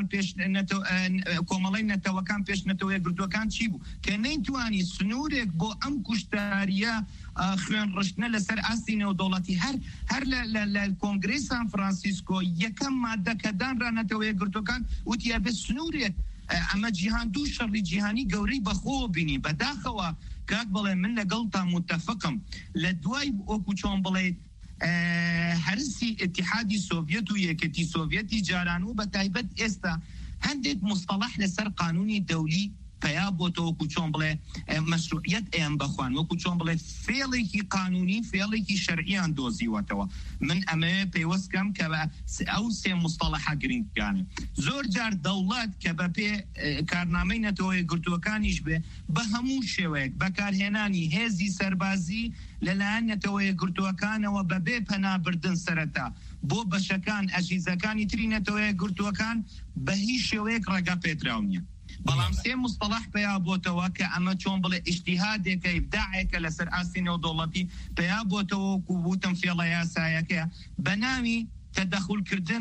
پێش نەتەوەی گرتوەکان چی بوو کە نەیتوانی سنوورێک بۆ ئەم کوشتاریە خوێن ڕشتنە لەسەر ئاستی نێودوڵەتی هەر لە کۆنگرەی سان فرانسیسکۆ یەکەم مادە کە دانرا نەتەوەی گرتوەکان وتیا بێ سنوورێک ئەمە جیهان دوو شەڕی جیهانی گەورەی بەخۆ بینی بەداخەوە کاک بڵێ من لەگەڵ تا متفقم لە دوای وەکو چۆن بڵێ هەرسی ئەتیحادی سۆڤیەت و یەکەتی سۆڤیەتی جاران و بە تایبەت ئێستا هەندێک مستەڵەح لەسەر قانونی دەولی پیا بۆ تۆوەکو چۆن بڵێ مەشروعیەت ئەم بەخوان وەکو چۆن بڵێ فێڵێکی قانونی فێڵێکی شەرعیان دۆزیوەتەوە من ئەمەیە پێوەستکەم کە ئەو سێ مستەڵەحە گرنگیانە زۆر جار دەوڵەت کە بە پێ کارنامەی نەتەوەی گرتووەکانیش بێ بە هەموو شێوەیەک بەکارهێنانی هێزی سەربازی لەلایەن نەتەوەی گرتووەکانەوە بەبێ پەنابردن سەرەتا بۆ بەشەکان ئەژیزەکانی تری نەتەوەی گرتووەکان بە هیچ شێوەیەک ڕێگا پێدراو نییە بەڵام سێ مستەڵەح پیا بۆتەوە کە ئەمە چۆن بڵێ ئیجتیهادێکە ئیبداعێکە لەسەر ئاستی نێودەوڵەتی پیا بۆتەوە وەکو وتم فێڵە یاسایەکەیە بە ناوی تەدەخولکردن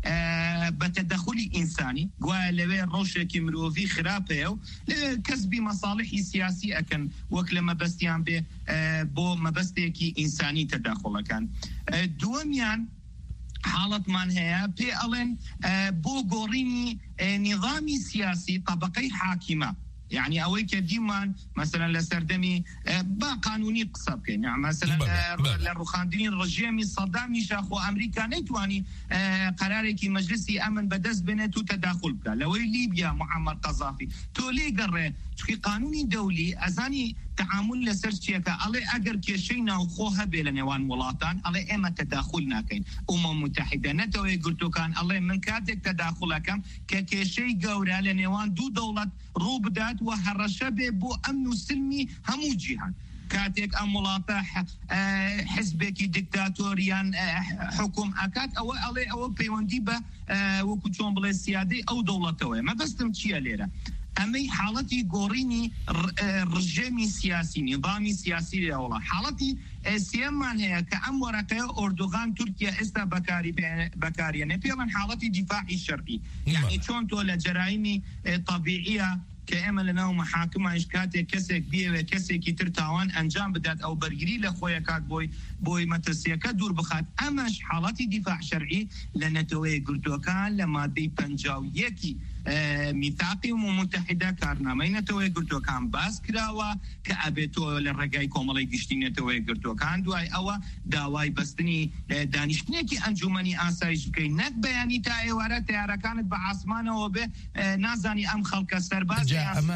بە تەدەخولی ئینسانی گوایە لەوێ ڕۆژێکی مرۆڤی خراپەیە و کەسبی مەساڵحی سیاسی ئەکەن وەک لە مەبەستیان بێ بۆ مەبەستێکی ئینسانی تەداخڵەکان دووەمیان حاڵەتمان هەیە پێ ئەڵێن بۆ گۆڕینی نظامی سیاسی طبقەی حاکمە يعني ئەوەی کە دیمان مثلا لە سەردەمی با قانونی قسە بکەین مثلا لە ڕوخاندنی ڕژێمی سەدامی شاخۆ ئەمریکا نەیتوانی قەرارێکی مەجلسی ئەمن بەدەست بێنێت و تەداخل بکە لەوەی لیبیا معەمەر قەزافی تۆ لێگەڕێ چونکی قانونی دەولی ئەزانی تعامل لەسەر چیەکە ئەڵێ ئەگەر کێشەی ناوخۆ هەبێ لە نێوان وڵاتان ئەڵێ ئێمە تەداخل ناکەین ئومەم متحیدە نەتەوەی گرتووەکان ئەڵێ من کاتێک تەداخڵەکەم کە کێشەی گەورە لە نێوان دوو دەوڵەت ڕوو بدات و هەڕەشە بێ بۆ ئەمن و سلمی هەموو جیهان کاتێک ئەم وڵاتە حزبێکی دیکتاتۆریان حکوم ئەکات ئەوە ئەڵێ ئەوە پەیوەندی بە وەکو چۆن بڵێ سیادەی ئەو دەوڵەتەوەی مەبەستم چییە لێرە ئەمەی حاڵەتی گۆڕینی ڕژێمی سیاسی نظامی سیاسی لەوڵە حاڵەتی سێممان هەیە کە ئەم وەرەقەیە ئۆردوغان تورکیا ئێستا بەکارێنێ پێڵەن حاڵەتی دیفاعی شەرعی یعنی چۆن تۆ لە جەرایمی طبیعیە کە ئێمە لەناو مەحاکمایش کاتێک کەسێک بێوێ کەسێکی تر تاوان ئەنجام بدات ئەو بەرگری لە خۆیە کات بۆی مەترسیەکە دوور بخات ئەمەش حاڵەتی دیفاع شەرعی لە نەتەوەی گرتووەکان لە مادەی 51 میثاقی ئومم متحیدە کارنامەی نەتەوەی گرتووەکان باس کراوە کە ئەبێتەوە لە ڕێگای کۆمەڵی گشتی نەتەوەی گرتووەکان دوای ئەوە داوای بەستنی دانیشتنێکی ئەنجومەنی ئاسایش بکەین نەک بەیانی تا ئێوارە تیارەکانت بە ئاسمانەوە بێ نازانی ئەم خەڵکە سەرباز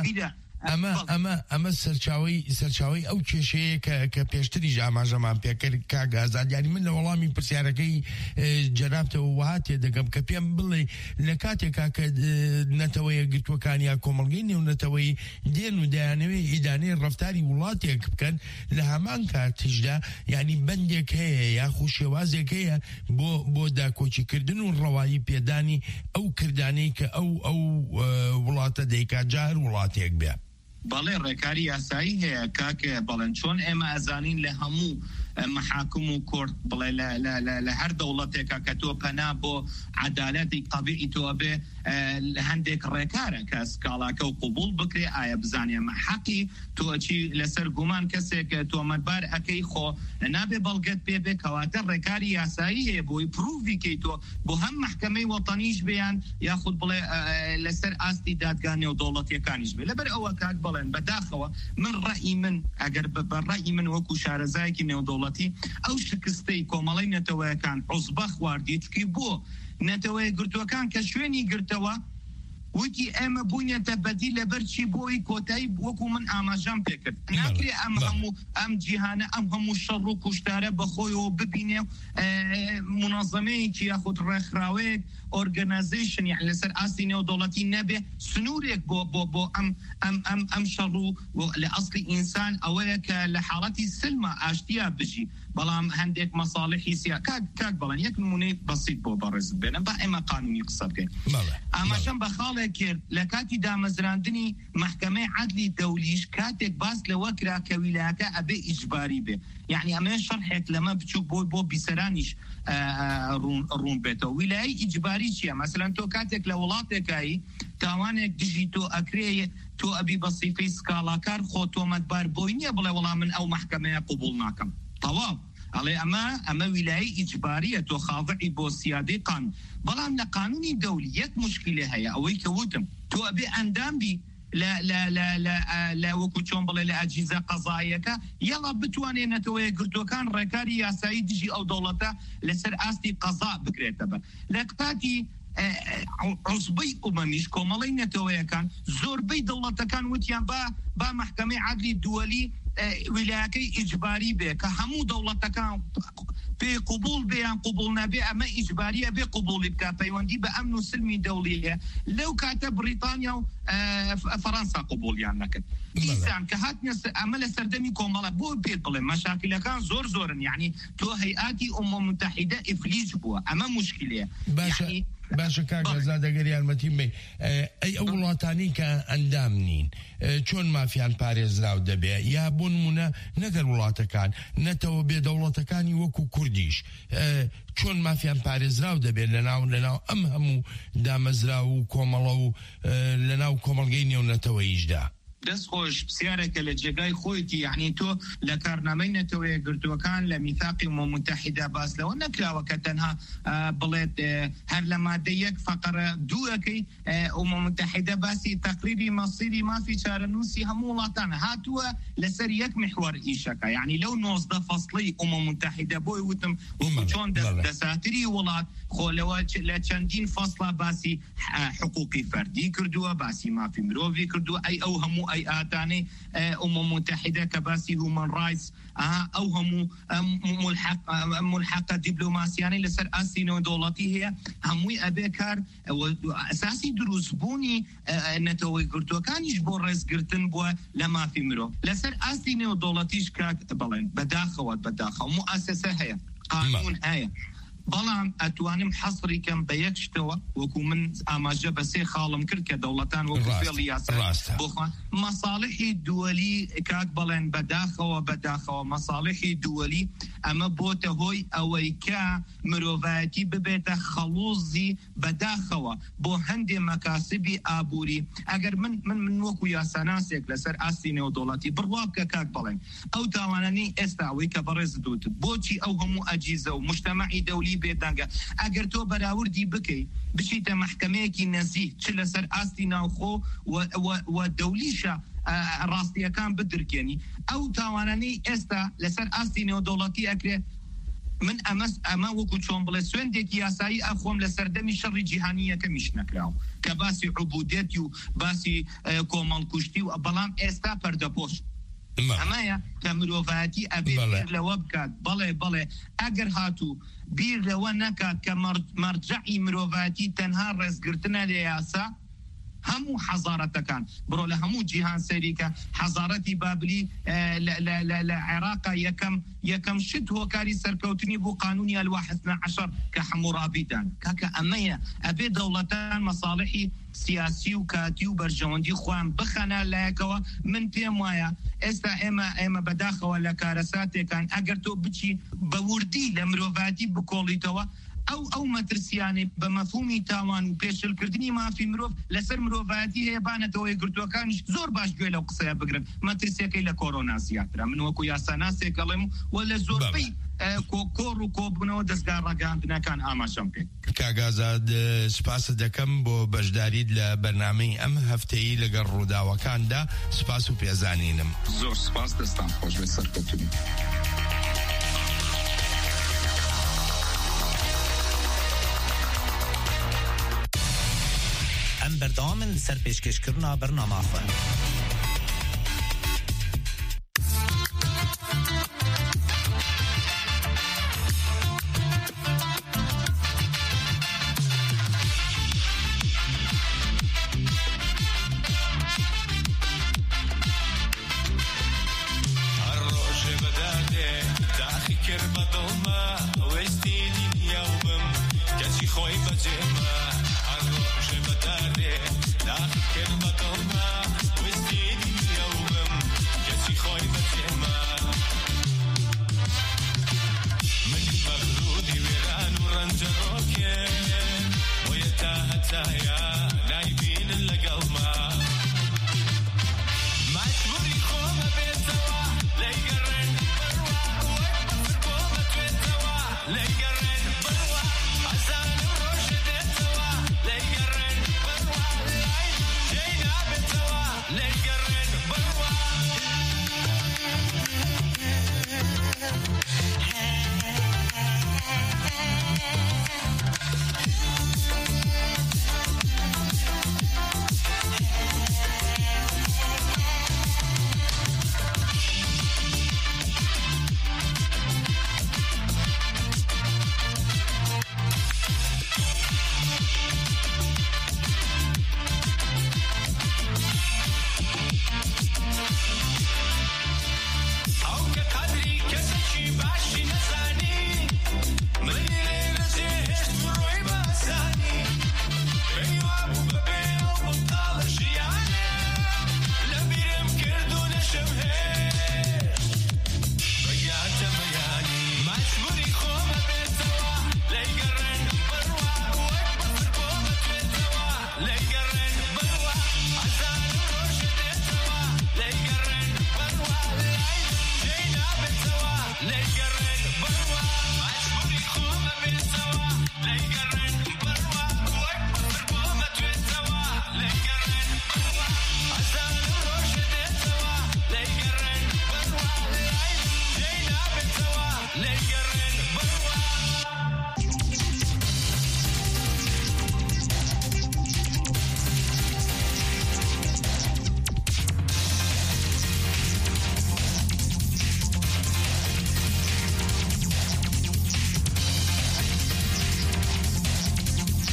ئەمە سەرچاوی ئەو کێشەیە کە پێشتری ئاماژەمان پێکرد کاگازاد یاری من لە وەڵامی پرسیارەکەی جەنابتەوە وهاتێ دەگەم کە پێم بڵێ لە کاتێکا کە نەتەوەیە گرتووەکان یا کۆمەڵگەی نێونەتەوەی دێن و دەیانەوێ ئیدانەی ڕەفتاری وڵاتێک بکەن لە هەمان کاتیشدا یعنی بەندێک هەیە یاخو شێوازێک هەیە بۆ داکۆچیکردن و ڕەوایی پێدانی ئەو کردانەی کە ئەو وڵاتە دەیکات جار وڵاتێک بێ بەڵێ ڕێکاری یاسایی هەیە کاکە بەڵێن چۆن ئێمە ئەزانین لە هەموو محاکم و کورت بڵێ لە هەر دەوڵەتێکە کە تۆ پەنا بۆ عەدالەتی طەبیعی تۆ بێ هەندێک ڕێکارە کە سکاڵاکە و قبول بکرێ ئایا بزانێ حەقی تۆچی لەسەر گومان کەسێک تۆمەتبار ئەەکەی خۆ نابێ بەڵگەت پێ بێ کەواتە ڕێکاری یاسایی هەیە بۆی پروڤیکەی تۆ بۆ هەم محکەمەی وەتەنیش بیان یاخود بڵێ لەسەر ئاستی دادگا نێودەوڵەتیەکانیش بێ لەبەر ئەوە کات بڵێن بەداخەوە من ڕەئی من ئەگەر بەڕەئی من وەکو شارەزایەکی نێودەوڵەتی ئەو شکستەی کۆمەڵی نەتەوەیەکان عوزبە خواردی چکی بۆ نەتەوەی گرتووەکان کە شوێنی گرتەوە وتی ئێمە بوونێتە بەدی لەبەر چی بۆی کۆتایی وەکو من ئاماژەم پێکرد ناکرێ ئەم جیهانە ئەم هەموو شەڕ و کوشتارە بەخۆیەوە ببینێ منەظەمەیەکی یاخود ڕێکخراوەیەک ئۆرگەنایزیشن یعنی لەسەر ئاستی نێودەوڵەتی نەبێ سنوورێک بۆ ئەم شەڕ و لە ئەسڵی ئینسان ئەوەیە کە لە حاڵەتی سلمە ئاشتیا بژی بەڵام هەندێک مەساڵحی کاک بەڵێن یەک نمونەی بەسیط بۆ بەڕێز بێنە با ئێمە قانونی قسە بکەین ئاماژەم بە خاڵێک کرد لە کاتی دامەزراندنی محکەمەی عەدلی دەولیش کاتێک باس لەوە کرا کە ویلایەتە ئەبێ ئیجباری بێ یعنی ئەمە شەرحێک لەمە بچوو بۆ بیسەرانیش ڕوون بێتەوە ویلایی ئیجباری چییە مەسەلەن تۆ کاتێک لە وڵاتێکایی تاوانێک دژی تۆ ئەکرێ تۆ ئەبی بە سیفەی سکاڵاکار خۆ تۆمەتبار بۆی نییە بڵێ وەڵام من ئەو محکەمەیە قبول ناکەم تەواو ئەڵێ ئەمە ویلایی ئیجباریە تۆ خاضعی بۆ سیادەی قانون بەڵام لە قانونی دەولی یەک موشکیلە هەیە ئەوەی کە وتم تۆ ئەبێ ئەندام بی لا وەکو چۆن بڵێ لە ئەجیزە قەزاییەکە یەڵا بتوانێنێتەوەی گرتووەکان ڕێکاری یاسایی دژی ئەو دەوڵەتە لەسەر ئاستی قەزا بکرێتە بە لە کاتی عصبەی ئومەمیش کۆمەڵی نەتەوەیەکان زۆربەی دەوڵەتەکان وتیان با محکەمەی عەدلی دووەلی ویلایەکەی ئیجباری بێ کە هەموو دەوڵەتەکان پێ قبول بێیان قبول نەبێ ئەمە ئیجباریە بێ قبولی بکە پەیوەندی بە ئەمن و سلمی دەوڵی هەیە لەو کاتە بریتانیا و فەرەنسا قبولیان نەکرد دیسان کە هاتنە ئەمە لە سەردەمی کۆمەڵە بۆ پێ بڵێ مەشاکلەکان زۆرن یعنی تۆ هەیئاتی ئومە متحیدە ئیفلیج بووە ئەمە مشکلەیە باشە کاکەزا دەگەر یارمەتیم بێ ئەی ئەو وڵاتانی کە ئەندام نین چۆن مافیان پارێزراو دەبێ یا بۆ نمونە نەگەر وڵاتەکان نەتەوە بێ دەوڵەتەکانی وەکو کوردیش چۆن مافیان پارێزراو دەبێت لەناو ئەم هەموو دامەزرا و کۆمەڵە و لەناو کۆمەڵگەی نێونەتەوەیشدا دەست خۆش پرسیارێکە لە جێگای خۆیتی یعنی تۆ لە کارنامەی نەتەوەیە گرتوەکان لە میثاقی ئومە متحیدە باس لەوە نەکراوە کە تەنها بڵێت هەر لە مادە 1 فقرە 2 ئومە متحیدە باسی تەقریری مەسیری مافی چارەنووسی هەموو وڵاتانە هاتووە لەسەر یەک محور ئیشەکە یعنی لەو 19 فەصلی ئومە متحیدە بۆی وتم چۆن دەساتری وڵات خۆلەوە لە چەندین فەصلا باسی حقوقی فەردی کردووە باسی مافی مرۆڤی کردووە ئەو هەموو ئەی ئاتانەی ئومە متحیدە کە باسی هومن رایتس ئەو هەموو ملحقە دیبلۆماسیانەی لەسەر ئاسی نێودەوڵەتی هەیە هەمووی ئەبێ کار ئەساسی دروستبوونی نەتەوەی گرتوەکانیش بۆ ڕێزگرتن بووە لە مافی مرۆڤ لەسەر ئاسی نێودەوڵەتیش کاک بڵێن بەداخەوە موسسە هەیە قانون هەیە بەڵام ئەتوانم حەسری کەم بە یەک شتەوە وەکو من ئاماژە بە 3 خاڵم کرد کە دەوڵەتان وەکو فێڵی یاسا بۆخوان مەساڵحی دووەلی کاک بڵێن بەداخەوە مەساڵحی دووەلی ئەمە بۆتە هۆی ئەوەی کە مرۆڤایەتی ببێتە خەڵوزی بەداخەوە بۆ هەندێ مەکاسبی ئابووری ئەگەر من وەکو یاساناسێک لەسەر ئاستی نێودەوڵەتی بڕوا بکە کاک بڵێن ئەو تاوانانەی ئێستا ئەوەی کە بەڕێز دوت بۆچی ئەو هەموو ئەجیزە و مجتەمەعی دەولی بێدەنگە ئەگەر تۆ بەراوردی بکەی بچیتە محکەمەیەکی نەزیک چ لەسەر ئاستی ناوخۆ و دەولیشە ڕاستیەکان بدرکێنی ئەو تاوانانەی ئێستا لەسەر ئاستی نێودەوڵەتی ئەکرێ من ئەمە وەکو چۆن بڵێ سوێندێکی یاسایی ئەخۆم لە سەردەمی شەڕی جیهانیەکەمیش نەکراوە کە باسی عوبودێتی و باسی کۆمەڵکوشتی و بەڵام ئێستا پەردەپۆش ئەمەیە کە مرۆڤایەتی ئەبێ بیر لەوە بکات بەڵێ ئەگەر هاتوو بیر لەوە نەکات کە مەرجەعی مرۆڤایەتی تەنها ڕێزگرتنە لە یاسا هەموو حەزارەتەکان بڕۆ لە هەموو جیهان سەریکە حەزارەتی بابلی لە عێراقا یەکەم شت هۆکاری سەرکەوتنی بۆ قانونی الواحدنا عشر کە حمورابیدان کاکە ئەمەیە ئەبێ دەوڵەتان مەساڵحی سیاسی و کاتی و بەرژەوەندی خۆیان بخەنە لایەکەوە من پێم وایە ئێستا ئێمە بەداخەوە لە کارەساتێکان ئەگەر تۆ بچی بە وردی لە مرۆڤایەتی بکۆڵیتەوە ئەو مەترسیانێ بە مەفهومی تاوان و پێشلکردنی مافی مرۆڤ لەسەر مرۆڤایەتی هەیە بانەتەوەی گرتوەکانیش زۆر باش گوێ لەو قسەیە بگرن مەترسیەکەی لە کۆرۆنا زیاترە من وەکو یاساناسێک ئەڵێم و لە زۆربەی کۆڕ و کۆبوونەوە دەستگا ڕاگەاندنەکان ئاماژەم پێ کاگازاد سپاس دەکەم بۆ بەشداریت لە بەرنامەی ئەم هەفتەیی لەگەڵ ڕووداوەکاندا سپاس و پێزانینم زۆر سپاس دەستان خۆش بێ سەرکەوتنی ام بردامن لسر پیشکشکرنا برنامه خواه